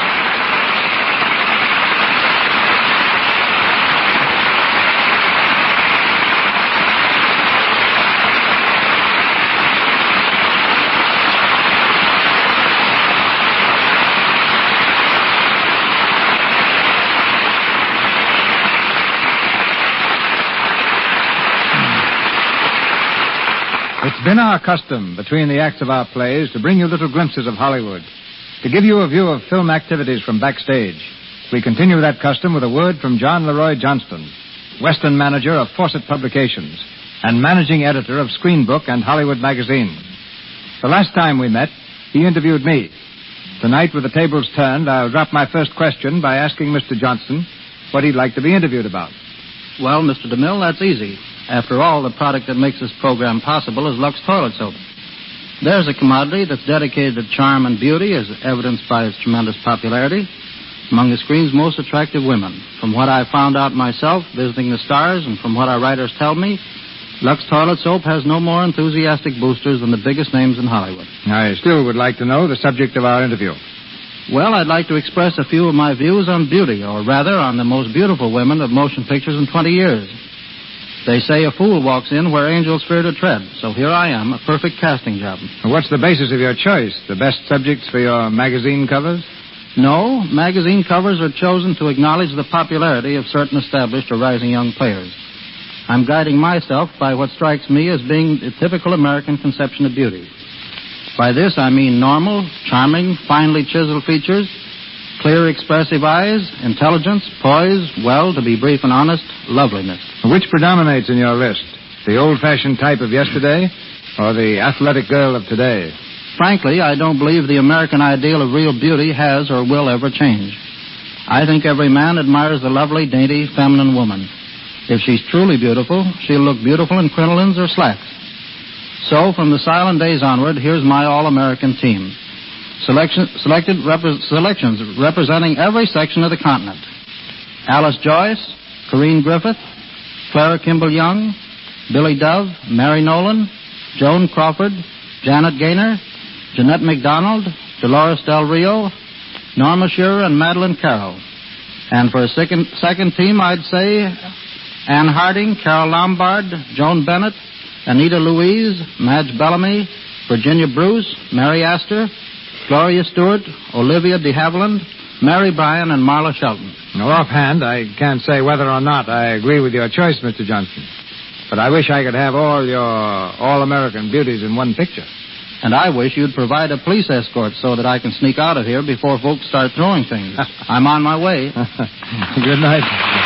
It's been our custom between the acts of our plays to bring you little glimpses of Hollywood, to give you a view of film activities from backstage. We continue that custom with a word from John Leroy Johnston. Western manager of Fawcett Publications, and managing editor of Screen Book and Hollywood Magazine. The last time we met, he interviewed me. Tonight, with the tables turned, I'll drop my first question by asking Mister Johnson what he'd like to be interviewed about. Well, Mister DeMille, that's easy. After all, the product that makes this program possible is Lux Toilet Soap. There's a commodity that's dedicated to charm and beauty, as evidenced by its tremendous popularity among the screen's most attractive women. From what I found out myself, visiting the stars, and from what our writers tell me, Lux Toilet Soap has no more enthusiastic boosters than the biggest names in Hollywood. I still would like to know the subject of our interview. Well, I'd like to express a few of my views on beauty, or rather on the most beautiful women of motion pictures in twenty years. They say a fool walks in where angels fear to tread, so here I am, a perfect casting job. What's the basis of your choice? The best subjects for your magazine covers? No, magazine covers are chosen to acknowledge the popularity of certain established or rising young players. I'm guiding myself by what strikes me as being the typical American conception of beauty. By this, I mean normal, charming, finely chiseled features, clear, expressive eyes, intelligence, poise, well, to be brief and honest, loveliness. Which predominates in your list? The old-fashioned type of yesterday or the athletic girl of today? Frankly, I don't believe the American ideal of real beauty has or will ever change. I think every man admires the lovely, dainty, feminine woman. If she's truly beautiful, she'll look beautiful in crinolines or slacks. So, from the silent days onward, here's my all-American team. Selection, selected repre- selections representing every section of the continent. Alice Joyce, Corinne Griffith, Clara Kimball Young, Billy Dove, Mary Nolan, Joan Crawford, Janet Gaynor, Jeanette MacDonald, Dolores Del Rio, Norma Shearer, and Madeline Carroll. And for a second, second team, I'd say Anne Harding, Carol Lombard, Joan Bennett, Anita Louise, Madge Bellamy, Virginia Bruce, Mary Astor, Gloria Stewart, Olivia de Havilland, Mary Bryan, and Marla Shelton. Now, offhand, I can't say whether or not I agree with your choice, Mister Johnson. But I wish I could have all your all-American beauties in one picture. And I wish you'd provide a police escort so that I can sneak out of here before folks start throwing things. I'm on my way. Good night.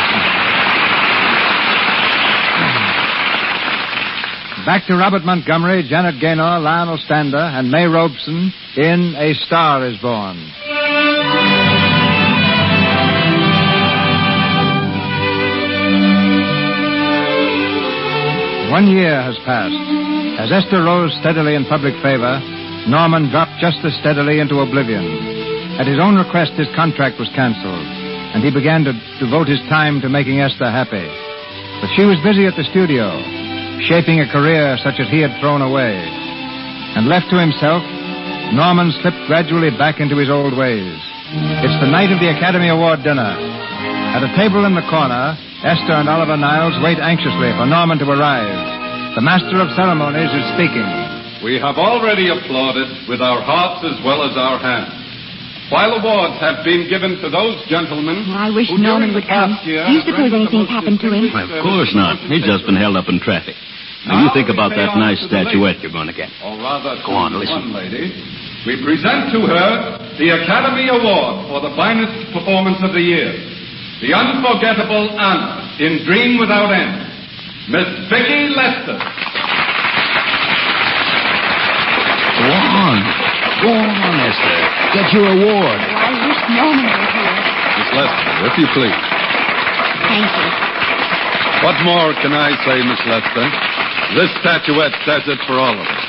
Back to Robert Montgomery, Janet Gaynor, Lionel Stander, and May Robeson in A Star Is Born. One year has passed. As Esther rose steadily in public favor, Norman dropped just as steadily into oblivion. At his own request, his contract was canceled, and he began to devote his time to making Esther happy. But she was busy at the studio, shaping a career such as he had thrown away. And left to himself, Norman slipped gradually back into his old ways. It's the night of the Academy Award dinner. At a table in the corner, Esther and Oliver Niles wait anxiously for Norman to arrive. The master of ceremonies is speaking. We have already applauded with our hearts as well as our hands. While awards have been given to those gentlemen... Well, I wish who Norman would come. Do you suppose anything's happened to him? Well, of course not. He's just been held up in traffic. Now, you think about that nice statuette you're going to get. Or rather, Go on, listen. one lady. We present to her the Academy Award for the finest performance of the year. The unforgettable Anna in Dream Without End. Miss Vicki Lester. Go on. Go on, Esther. Get your award. Oh, I wish Norman were here. Miss Lester, if you please. Thank you. What more can I say, Miss Lester? This statuette says it for all of us.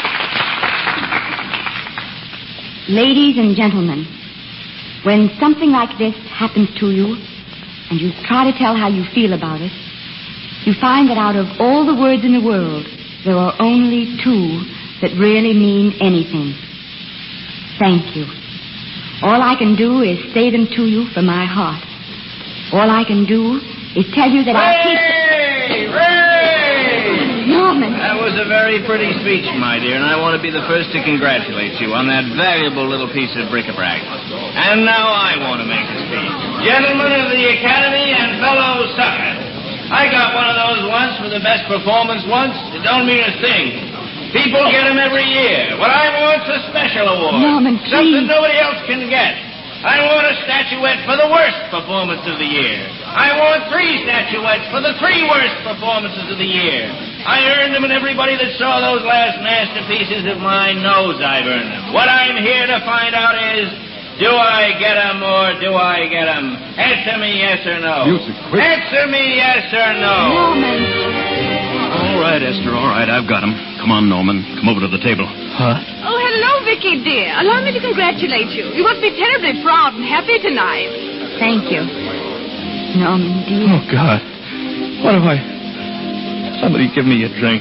Ladies and gentlemen, when something like this happens to you, and you try to tell how you feel about it, you find that out of all the words in the world, there are only two that really mean anything. Thank you. All I can do is say them to you from my heart. All I can do is tell you that I keep... Ray! Ray! Norman! That was a very pretty speech, my dear, and I want to be the first to congratulate you on that valuable little piece of bric-a-brac. And now I want to make a speech. Gentlemen of the Academy and fellow suckers, I got one of those once for the best performance once. It don't mean a thing. People get them every year. What I want's a special award. Norman, something nobody else can get. I want a statuette for the worst performance of the year. I won three statuettes for the three worst performances of the year. I earned them, and everybody that saw those last masterpieces of mine knows I've earned them. What I'm here to find out is, do I get them or do I get them? Answer me yes or no. Music, quick. Answer me yes or no. Norman. All right, Esther, all right, I've got him. Come on, Norman. Come over to the table. Huh? Oh, hello, Vicky, dear. Allow me to congratulate you. You must be terribly proud and happy tonight. Thank you. Norman, dear. Oh, God. What have I... Somebody give me a drink.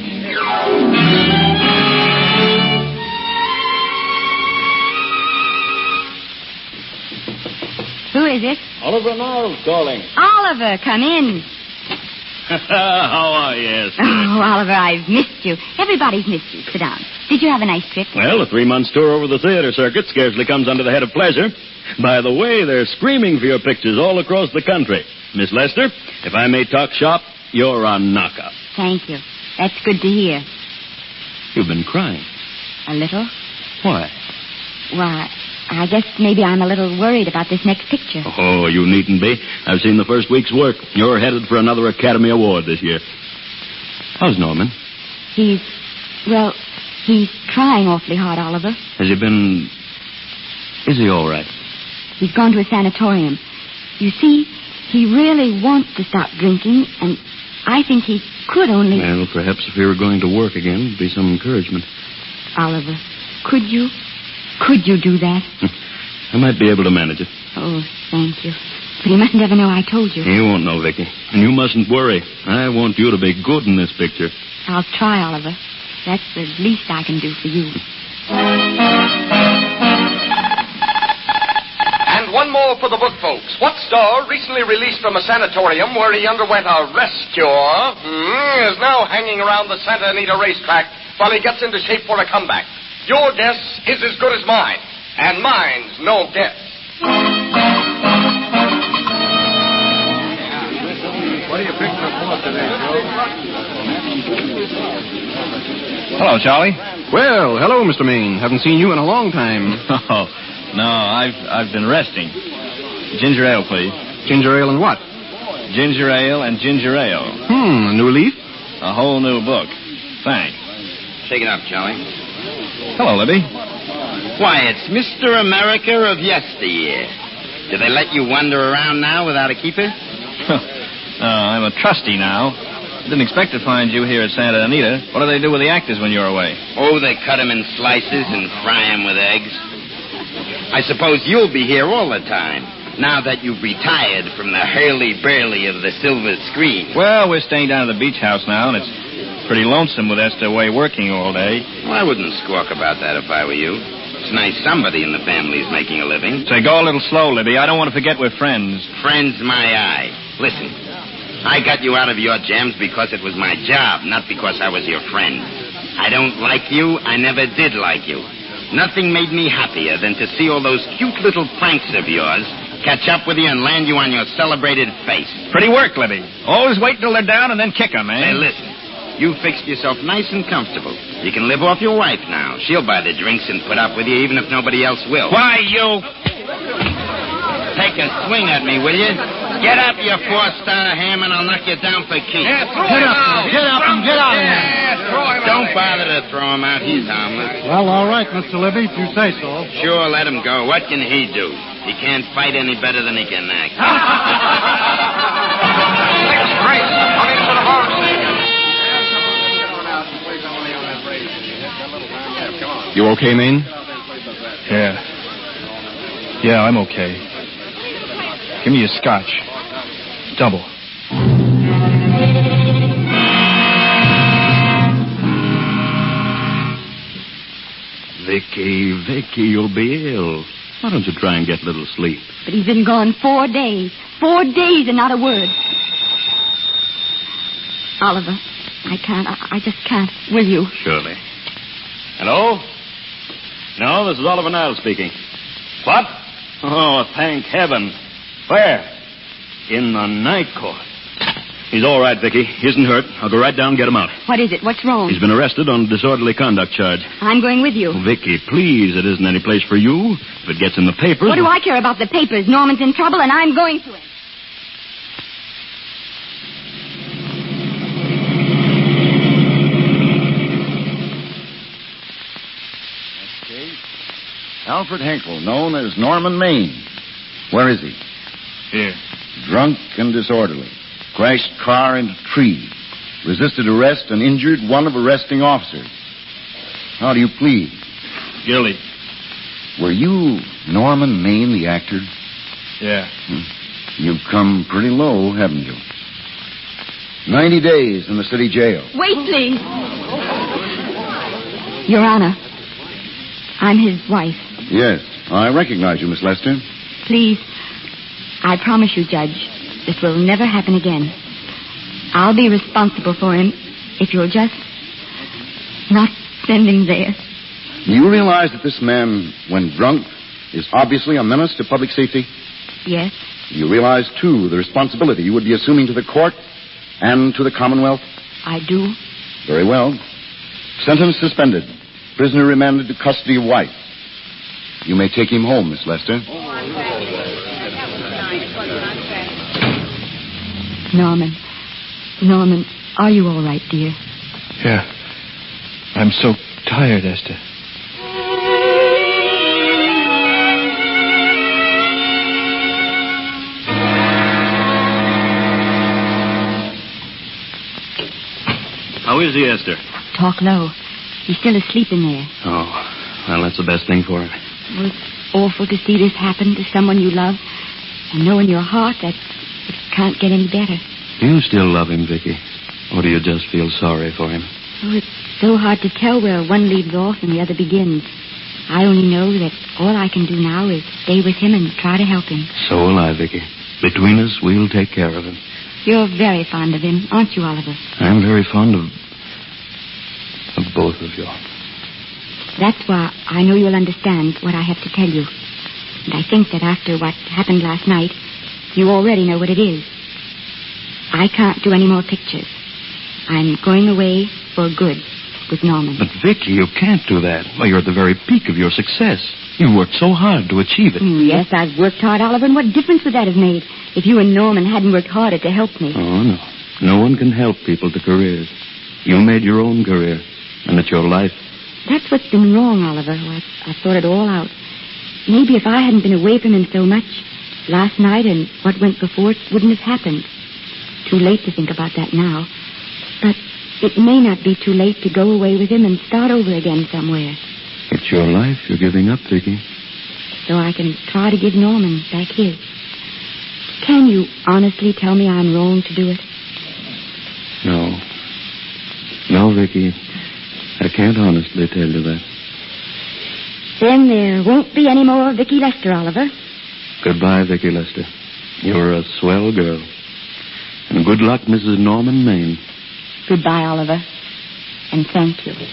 Who is it? Oliver Niles calling. Oliver, come in. How are you, Esther? Oh, Oliver, I've missed you. Everybody's missed you. Sit down. Did you have a nice trip? Well, a three-month tour over the theater circuit scarcely comes under the head of pleasure. By the way, they're screaming for your pictures all across the country. Miss Lester, if I may talk shop, you're a knockout. Thank you. That's good to hear. You've been crying. A little? Why? Why, I guess maybe I'm a little worried about this next picture. Oh, you needn't be. I've seen the first week's work. You're headed for another Academy Award this year. How's Norman? He's, well, he's trying awfully hard, Oliver. Has he been... Is he all right? He's gone to a sanatorium. You see, he really wants to stop drinking, and I think he could only... Well, perhaps if he were going to work again, it'd be some encouragement. Oliver, could you... Could you do that? I might be able to manage it. Oh, thank you. But he mustn't ever know I told you. He won't know, Vicky. And you mustn't worry. I want you to be good in this picture. I'll try, Oliver. That's the least I can do for you. And one more for the book folks. What star, recently released from a sanatorium where he underwent a rest cure, hmm, is now hanging around the Santa Anita racetrack while he gets into shape for a comeback? Your guess is as good as mine, and mine's no guess. What are you picking up for today, Joe? Hello, Charlie. Well, hello, Mister Maine. Haven't seen you in a long time. Oh, no, I've I've been resting. Ginger ale, please. Ginger ale and what? Ginger ale and ginger ale. Hmm, a new leaf? A whole new book. Thanks. Shake it up, Charlie. Hello, Libby. Why, it's Mister America of yesteryear. Do they let you wander around now without a keeper? uh, I'm a trustee now. Didn't expect to find you here at Santa Anita. What do they do with the actors when you're away? Oh, they cut them in slices and fry them with eggs. I suppose you'll be here all the time, now that you've retired from the hurly-burly of the silver screen. Well, we're staying down at the beach house now, and it's pretty lonesome with Esther away working all day. Well, I wouldn't squawk about that if I were you. It's nice somebody in the family's making a living. Say, go a little slow, Libby. I don't want to forget we're friends. Friends, my eye. Listen, I got you out of your jams because it was my job, not because I was your friend. I don't like you. I never did like you. Nothing made me happier than to see all those cute little pranks of yours catch up with you and land you on your celebrated face. Pretty work, Libby. Always wait till they're down and then kick 'em, eh? Hey, listen. You fixed yourself nice and comfortable. You can live off your wife now. She'll buy the drinks and put up with you even if nobody else will. Why, you... Take a swing at me, will you? Get up, you four-star ham, and I'll knock you down for keeps. Yeah, throw get him up, out. Get up and get out of here. Yeah, throw him Don't out. bother to throw him out. He's harmless. Well, all right, Mister Libby, if you say so. Sure, let him go. What can he do? He can't fight any better than he can act. Sixth race, coming to the varsity. You okay, Maine? Yeah. Yeah, I'm okay. Give me a scotch. Double. Vicky, Vicky, you'll be ill. Why don't you try and get a little sleep? But he's been gone four days. Four days and not a word. Oliver, I can't. I, I just can't. Will you? Surely. Hello? No, this is Oliver Niles speaking. What? Oh, thank heaven. Where? In the night court. He's all right, Vicky. He isn't hurt. I'll go right down and get him out. What is it? What's wrong? He's been arrested on a disorderly conduct charge. I'm going with you. Oh, Vicky, please, it isn't any place for you. If it gets in the papers... What do I care about the papers? Norman's in trouble, and I'm going to him. Alfred Henkel, known as Norman Maine. Where is he? Here. Drunk and disorderly. Crashed car into tree. Resisted arrest and injured one of arresting officers. How do you plead? Guilty. Were you Norman Maine, the actor? Yeah. Hmm. You've come pretty low, haven't you? Ninety days in the city jail. Wait, please. Your Honor, I'm his wife. Yes, I recognize you, Miss Lester. Please, I promise you, Judge, this will never happen again. I'll be responsible for him if you'll just not send him there. Do you realize that this man, when drunk, is obviously a menace to public safety? Yes. You realize, too, the responsibility you would be assuming to the court and to the Commonwealth? I do. Very well. Sentence suspended. Prisoner remanded to custody of wife. You may take him home, Miss Lester. Norman. Norman, are you all right, dear? Yeah. I'm so tired, Esther. How is he, Esther? Talk low. He's still asleep in there. Oh, well, that's the best thing for him. Well, it's awful to see this happen to someone you love. And know in your heart that it can't get any better. Do you still love him, Vicky? Or do you just feel sorry for him? Oh, it's so hard to tell where one leaves off and the other begins. I only know that all I can do now is stay with him and try to help him. So will I, Vicky. Between us, we'll take care of him. You're very fond of him, aren't you, Oliver? I'm very fond of... of both of you. That's why I know you'll understand what I have to tell you. And I think that after what happened last night, you already know what it is. I can't do any more pictures. I'm going away for good with Norman. But, Vicky, you can't do that. Well, you're at the very peak of your success. You worked so hard to achieve it. Mm, yes, I've worked hard, Oliver, and what difference would that have made if you and Norman hadn't worked harder to help me? Oh, no. No one can help people to careers. You made your own career, and it's your life. That's what's been wrong, Oliver. I, I thought it all out. Maybe if I hadn't been away from him so much, last night and what went before, it wouldn't have happened. Too late to think about that now. But it may not be too late to go away with him and start over again somewhere. It's your life you're giving up, Vicky. So I can try to give Norman back his. Can you honestly tell me I'm wrong to do it? No. No, Vicky. I can't honestly tell you that. Then there won't be any more Vicky Lester, Oliver. Goodbye, Vicky Lester. You're a swell girl. And good luck, Missus Norman Maine. Goodbye, Oliver. And thank you.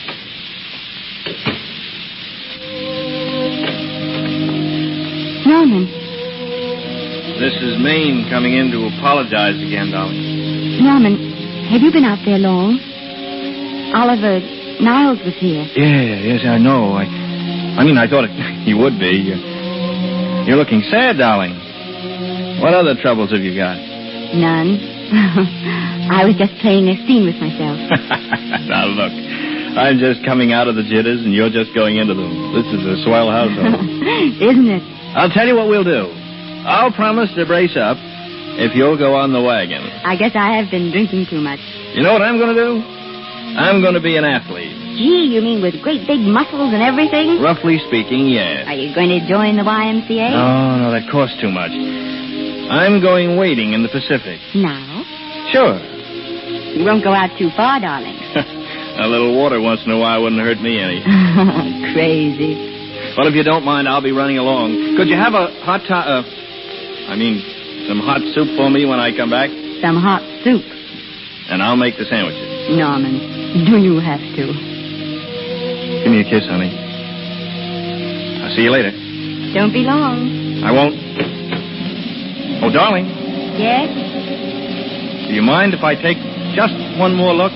Norman. This is Maine coming in to apologize again, darling. Norman, have you been out there long? Oliver Niles was here. Yeah, yes, I know. I, I mean, I thought it, you would be. You're, you're looking sad, darling. What other troubles have you got? None. I was just playing a scene with myself. Now, look. I'm just coming out of the jitters, and you're just going into them. This is a swell household. Isn't it? I'll tell you what we'll do. I'll promise to brace up if you'll go on the wagon. I guess I have been drinking too much. You know what I'm going to do? I'm going to be an athlete. Gee, you mean with great big muscles and everything? Roughly speaking, yes. Are you going to join the Y M C A? No, no, that costs too much. I'm going wading in the Pacific. Now? Sure. You won't go out too far, darling. A little water once in a while wouldn't hurt me any. Crazy. Well, if you don't mind, I'll be running along. Could you have a hot to- uh, I mean, some hot soup for me when I come back? Some hot soup. And I'll make the sandwiches. Norman, do you have to? Give me a kiss, honey. I'll see you later. Don't be long. I won't. Oh, darling. Yes? Do you mind if I take just one more look?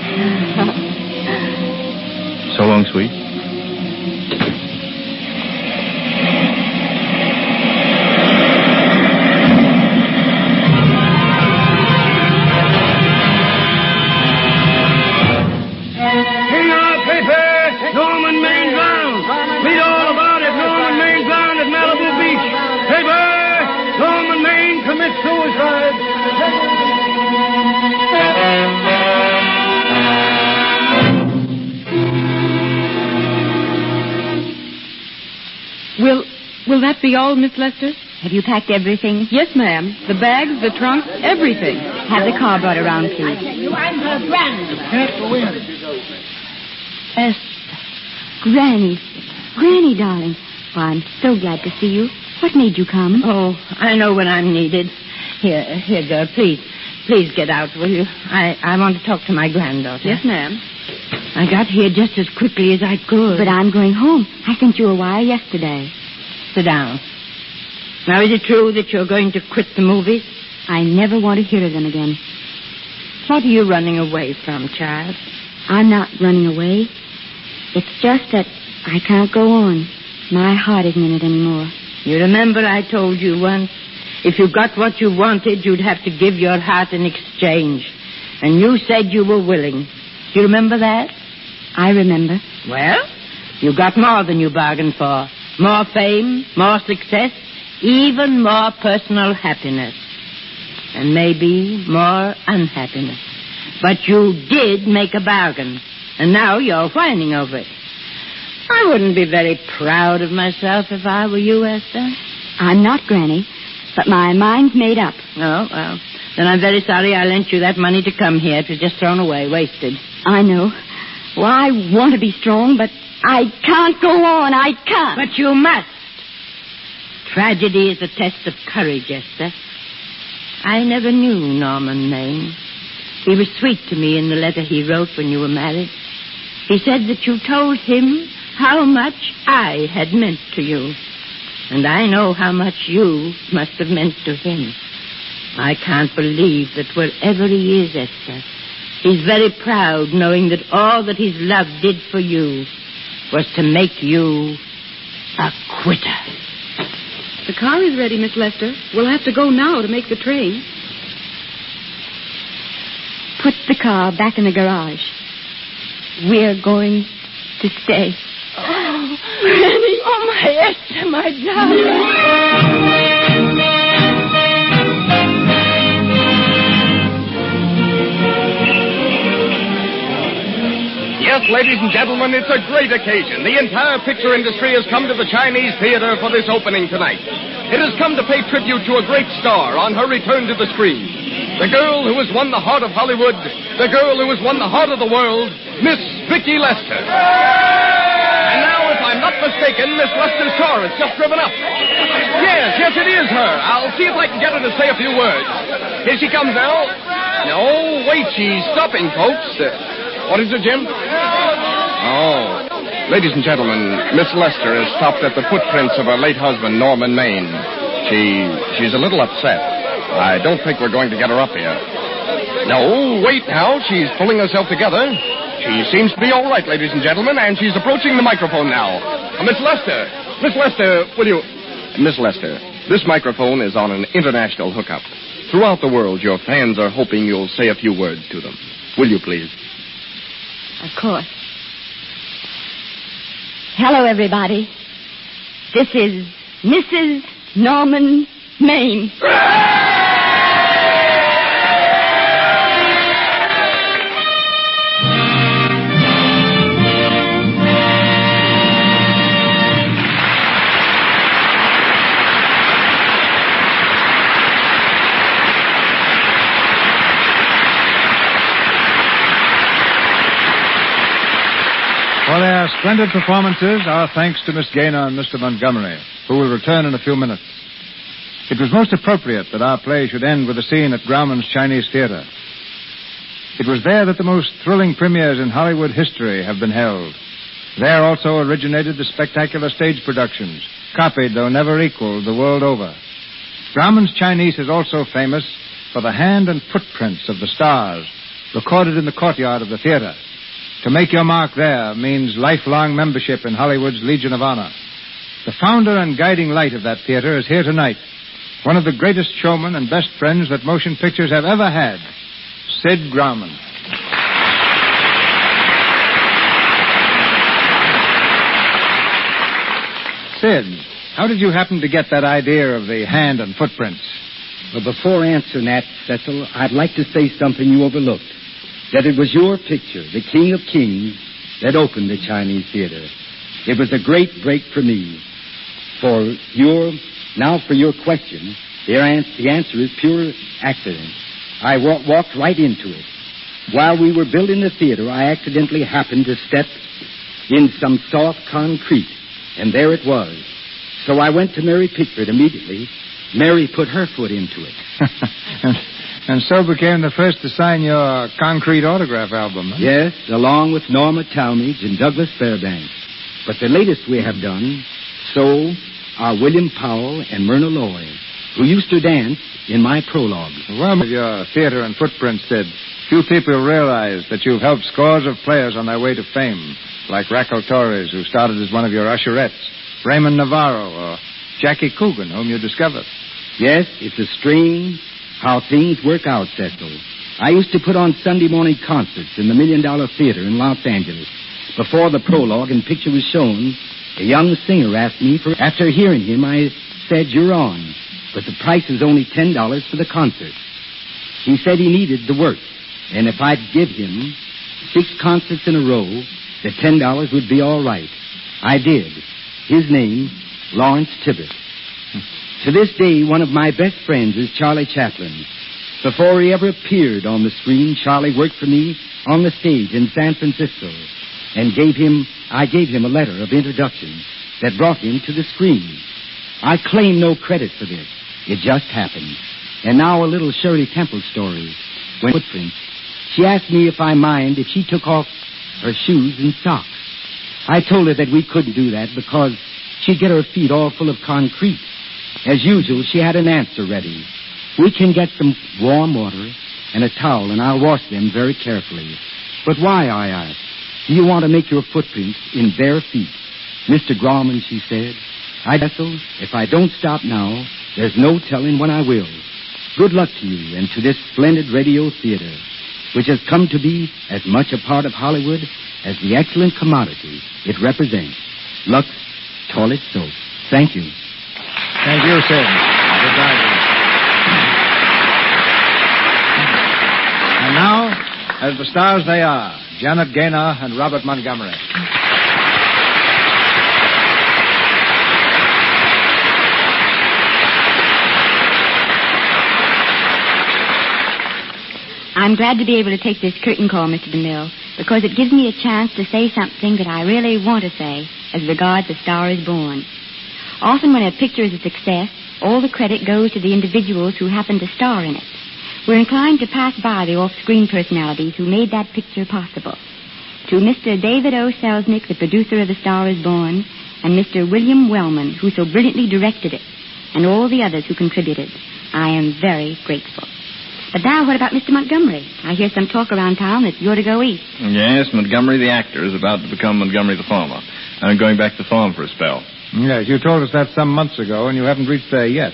So long, sweet. King our paper, Norman Maine drowned. Read all about it, Norman. will that be all, Miss Lester? Have you packed everything? Yes, ma'am. The bags, the trunk, everything. Have the car brought around, please. I'm her granddaughter. Can't go in. Esther. Granny. Granny, darling. Well, I'm so glad to see you. What made you come? Oh, I know when I'm needed. Here, here, girl, please. Please get out, will you? I, I want to talk to my granddaughter. Yes, ma'am. I got here just as quickly as I could. But I'm going home. I sent you a wire yesterday. Sit down. Now, is it true that you're going to quit the movies? I never want to hear of them again. What are you running away from, child? I'm not running away. It's just that I can't go on. My heart isn't in it anymore. You remember I told you once, if you got what you wanted, you'd have to give your heart in exchange. And you said you were willing. Do you remember that? I remember. Well, you got more than you bargained for. More fame, more success, even more personal happiness. And maybe more unhappiness. But you did make a bargain. And now you're whining over it. I wouldn't be very proud of myself if I were you, Esther. I'm not, Granny. But my mind's made up. Oh, well. Then I'm very sorry I lent you that money to come here. It was just thrown away, wasted. I know. Well, I want to be strong, but I can't go on. I can't. But you must. Tragedy is a test of courage, Esther. I never knew Norman Maine. He was sweet to me in the letter he wrote when you were married. He said that you told him how much I had meant to you. And I know how much you must have meant to him. I can't believe that wherever he is, Esther, he's very proud knowing that all that his love did for you was to make you a quitter. The car is ready, Miss Lester. We'll have to go now to make the train. Put the car back in the garage. We're going to stay. Oh, Granny. Oh, my Esther, my darling. Yes, ladies and gentlemen, it's a great occasion. The entire picture industry has come to the Chinese Theater for this opening tonight. It has come to pay tribute to a great star on her return to the screen. The girl who has won the heart of Hollywood, the girl who has won the heart of the world, Miss Vicki Lester. And now, if I'm not mistaken, Miss Lester's car has just driven up. Yes, yes, it is her. I'll see if I can get her to say a few words. Here she comes now. No, wait, she's stopping, folks. Uh, what is it, Jim? Oh. Ladies and gentlemen, Miss Lester has stopped at the footprints of her late husband, Norman Maine. She, she's a little upset. I don't think we're going to get her up here. No, wait now. She's pulling herself together. She seems to be all right, ladies and gentlemen, and she's approaching the microphone now. Uh, Miss Lester, Miss Lester, will you... Miss Lester, this microphone is on an international hookup. Throughout the world, your fans are hoping you'll say a few words to them. Will you, please? Of course. Hello, everybody. This is Missus Norman Maine. For their splendid performances, our thanks to Miss Gaynor and Mister Montgomery, who will return in a few minutes. It was most appropriate that our play should end with a scene at Grauman's Chinese Theater. It was there that the most thrilling premieres in Hollywood history have been held. There also originated the spectacular stage productions, copied though never equaled the world over. Grauman's Chinese is also famous for the hand and footprints of the stars recorded in the courtyard of the theater. To make your mark there means lifelong membership in Hollywood's Legion of Honor. The founder and guiding light of that theater is here tonight. One of the greatest showmen and best friends that motion pictures have ever had, Sid Grauman. Sid, how did you happen to get that idea of the hand and footprints? Well, before answering that, Cecil, I'd like to say something you overlooked. That it was your picture, The King of Kings, that opened the Chinese Theater. It was a great break for me. For your, now for your question, the, an- the answer is pure accident. I wa- walked right into it. While we were building the theater, I accidentally happened to step in some soft concrete, and there it was. So I went to Mary Pickford immediately. Mary put her foot into it. and, and so became the first to sign your concrete autograph album. Huh? Yes, along with Norma Talmadge and Douglas Fairbanks. But the latest we have done, so are William Powell and Myrna Loy, who used to dance in my prologues. Well, with your theater and footprints did, few people realize that you've helped scores of players on their way to fame, like Raquel Torres, who started as one of your usherettes, Raymond Navarro, or Jackie Coogan, whom you discovered. Yes, it's a strange how things work out, Cecil. I used to put on Sunday morning concerts in the Million Dollar Theater in Los Angeles. Before the prologue and picture was shown, a young singer asked me for... After hearing him, I said, "You're on, but the price is only ten dollars for the concert." He said he needed the work, and if I'd give him six concerts in a row, the ten dollars would be all right. I did. His name, Lawrence Tibbett. To this day, one of my best friends is Charlie Chaplin. Before he ever appeared on the screen, Charlie worked for me on the stage in San Francisco, and gave him, I gave him a letter of introduction that brought him to the screen. I claim no credit for this. It just happened. And now a little Shirley Temple story. When footprints, she asked me if I mind if she took off her shoes and socks. I told her that we couldn't do that because she'd get her feet all full of concrete. As usual, she had an answer ready. "We can get some warm water and a towel, and I'll wash them very carefully." "But why?" I asked. "Do you want to make your footprints in bare feet?" "Mister Grauman," she said, "I wrestle. If I don't stop now, there's no telling when I will. Good luck to you and to this splendid radio theater, which has come to be as much a part of Hollywood as the excellent commodity it represents. Lux Toilet Soap." Thank you. Thank you, Sid. Goodbye. And now, as the stars they are, Janet Gaynor and Robert Montgomery. I'm glad to be able to take this curtain call, Mister DeMille, because it gives me a chance to say something that I really want to say as regards A Star is Born. Often when a picture is a success, all the credit goes to the individuals who happen to star in it. We're inclined to pass by the off-screen personalities who made that picture possible. To Mister David O. Selznick, the producer of A Star is Born, and Mister William Wellman, who so brilliantly directed it, and all the others who contributed, I am very grateful. But now, what about Mister Montgomery? I hear some talk around town that you're to go east. Yes, Montgomery the actor is about to become Montgomery the farmer. I'm going back to the farm for a spell. Yes, you told us that some months ago, and you haven't reached there yet.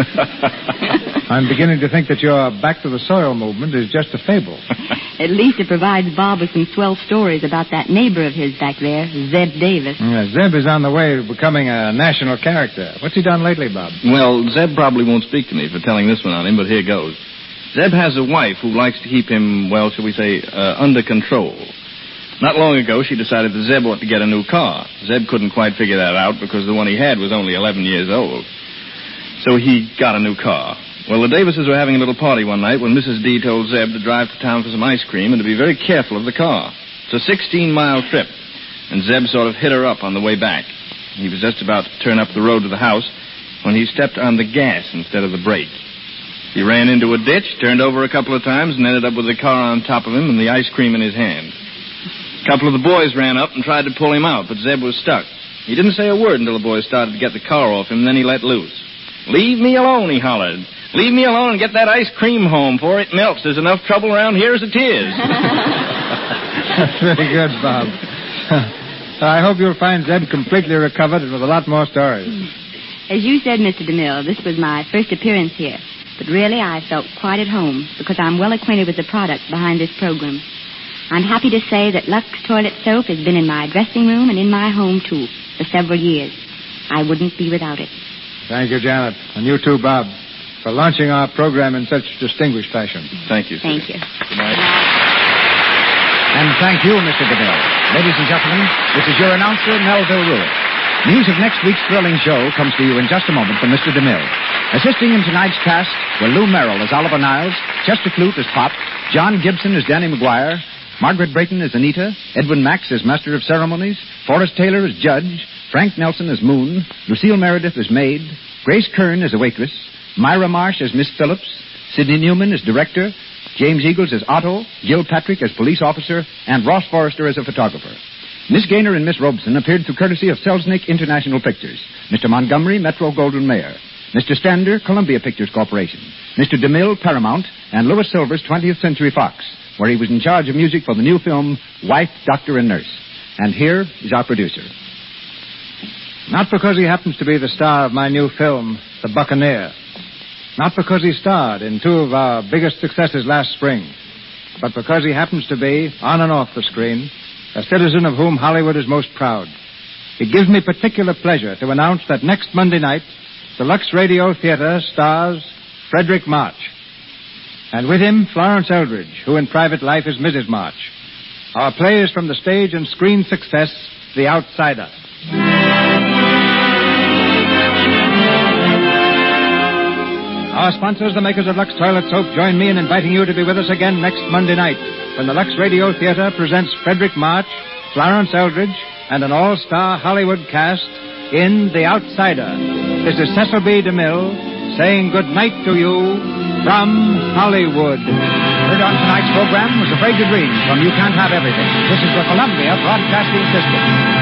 I'm beginning to think that your Back to the Soil movement is just a fable. At least it provides Bob with some swell stories about that neighbor of his back there, Zeb Davis. Yeah, Zeb is on the way to becoming a national character. What's he done lately, Bob? Well, Zeb probably won't speak to me for telling this one on him, but here goes. Zeb has a wife who likes to keep him, well, shall we say, uh, under control. Not long ago, she decided that Zeb ought to get a new car. Zeb couldn't quite figure that out because the one he had was only eleven years old. So he got a new car. Well, the Davises were having a little party one night when Missus D told Zeb to drive to town for some ice cream and to be very careful of the car. It's a sixteen-mile trip, and Zeb sort of hit her up on the way back. He was just about to turn up the road to the house when he stepped on the gas instead of the brake. He ran into a ditch, turned over a couple of times, and ended up with the car on top of him and the ice cream in his hand. A couple of the boys ran up and tried to pull him out, but Zeb was stuck. He didn't say a word until the boys started to get the car off him, and then he let loose. "Leave me alone," he hollered. "Leave me alone and get that ice cream home before it melts. There's enough trouble around here as it is." That's very good, Bob. I hope you'll find Zeb completely recovered and with a lot more stories. As you said, Mister DeMille, this was my first appearance here. But really, I felt quite at home because I'm well acquainted with the product behind this program. I'm happy to say that Lux Toilet Soap has been in my dressing room and in my home, too, for several years. I wouldn't be without it. Thank you, Janet. And you, too, Bob, for launching our program in such distinguished fashion. Thank you, sir. Thank you. Good night. And thank you, Mister DeMille. Ladies and gentlemen, this is your announcer, Melville Ruick. News of next week's thrilling show comes to you in just a moment from Mister DeMille. Assisting in tonight's cast were Lou Merrill as Oliver Niles, Chester Clute as Pop, John Gibson as Danny McGuire, Margaret Brayton as Anita, Edwin Max as Master of Ceremonies, Forrest Taylor as Judge, Frank Nelson as Moon, Lucille Meredith as Maid, Grace Kern as a waitress, Myra Marsh as Miss Phillips, Sidney Newman as Director, James Eagles as Otto, Gil Patrick as Police Officer, and Ross Forrester as a photographer. Miss Gaynor and Miss Robeson appeared through courtesy of Selznick International Pictures, Mister Montgomery, Metro Goldwyn Mayer, Mister Stander, Columbia Pictures Corporation, Mister DeMille, Paramount, and Louis Silvers, twentieth Century Fox, where he was in charge of music for the new film, Wife, Doctor, and Nurse. And here is our producer. Not because he happens to be the star of my new film, The Buccaneer. Not because he starred in two of our biggest successes last spring. But because he happens to be, on and off the screen, a citizen of whom Hollywood is most proud. It gives me particular pleasure to announce that next Monday night, the Lux Radio Theater stars Frederick March. And with him, Florence Eldridge, who in private life is Missus March. Our play is from the stage and screen success, The Outsider. Our sponsors, the makers of Lux Toilet Soap, join me in inviting you to be with us again next Monday night when the Lux Radio Theater presents Frederick March, Florence Eldridge, and an all-star Hollywood cast in The Outsider. This is Cecil B. DeMille saying good night to you from Hollywood. Heard on tonight's program was Afraid to Dream from You Can't Have Everything. This is the Columbia Broadcasting System.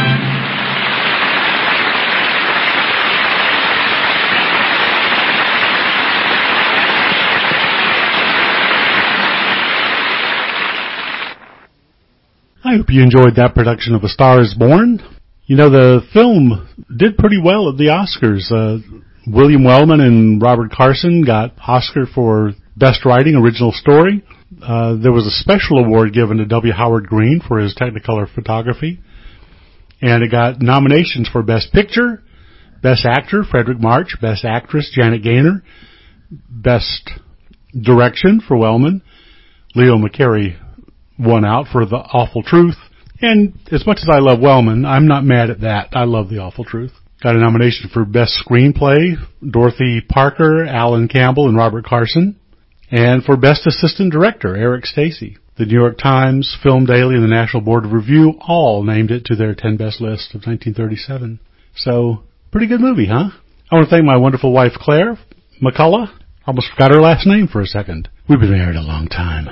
I hope you enjoyed that production of A Star is Born. You know, the film did pretty well at the Oscars. Uh, William Wellman and Robert Carson got Oscar for Best Writing, Original Story. Uh, there was a special award given to W. Howard Green for his Technicolor photography. And it got nominations for Best Picture, Best Actor, Frederick March, Best Actress, Janet Gaynor, Best Direction for Wellman. Leo McCarey won out for The Awful Truth. And as much as I love Wellman, I'm not mad at that. I love The Awful Truth. Got a nomination for Best Screenplay, Dorothy Parker, Alan Campbell, and Robert Carson. And for Best Assistant Director, Eric Stacy. The New York Times, Film Daily, and the National Board of Review all named it to their ten best list of nineteen thirty-seven. So, pretty good movie, huh? I want to thank my wonderful wife, Claire McCullough. Almost forgot her last name for a second. We've been married a long time.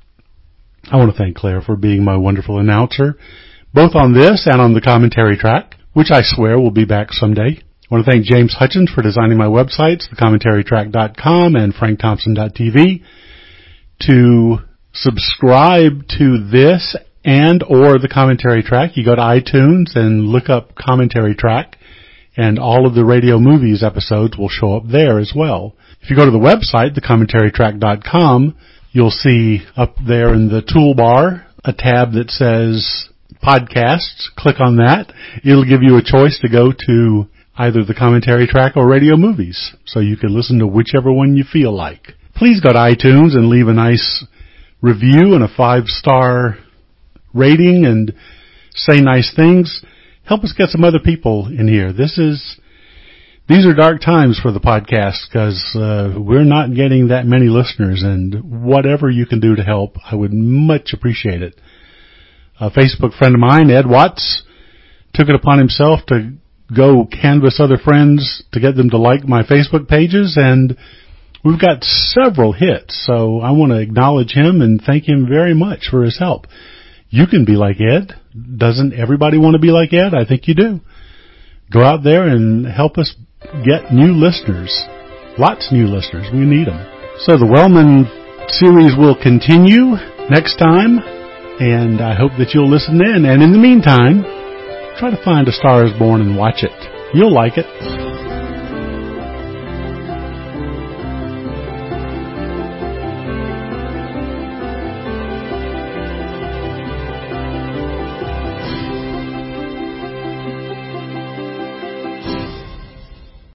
I want to thank Claire for being my wonderful announcer, both on this and on the commentary track, which I swear will be back someday. I want to thank James Hutchins for designing my websites, the commentary track dot com and frank thompson dot t v. To subscribe to this and or the commentary track, you go to iTunes and look up Commentary Track, and all of the Radio Movies episodes will show up there as well. If you go to the website, the commentary track dot com, you'll see up there in the toolbar a tab that says Podcasts. Click on that. It'll give you a choice to go to either the Commentary Track or Radio Movies, so you can listen to whichever one you feel like. Please go to iTunes and leave a nice review and a five-star rating and say nice things. Help us get some other people in here. This is... These are dark times for the podcast because uh, we're not getting that many listeners, and whatever you can do to help, I would much appreciate it. A Facebook friend of mine, Ed Watts, took it upon himself to go canvass other friends to get them to like my Facebook pages, and we've got several hits, so I want to acknowledge him and thank him very much for his help. You can be like Ed. Doesn't everybody want to be like Ed? I think you do. Go out there and help us get new listeners. Lots of new listeners. We need them. So the Wellman series will continue next time, and I hope that you'll listen in. And in the meantime, try to find A Star is Born and watch it. You'll like it.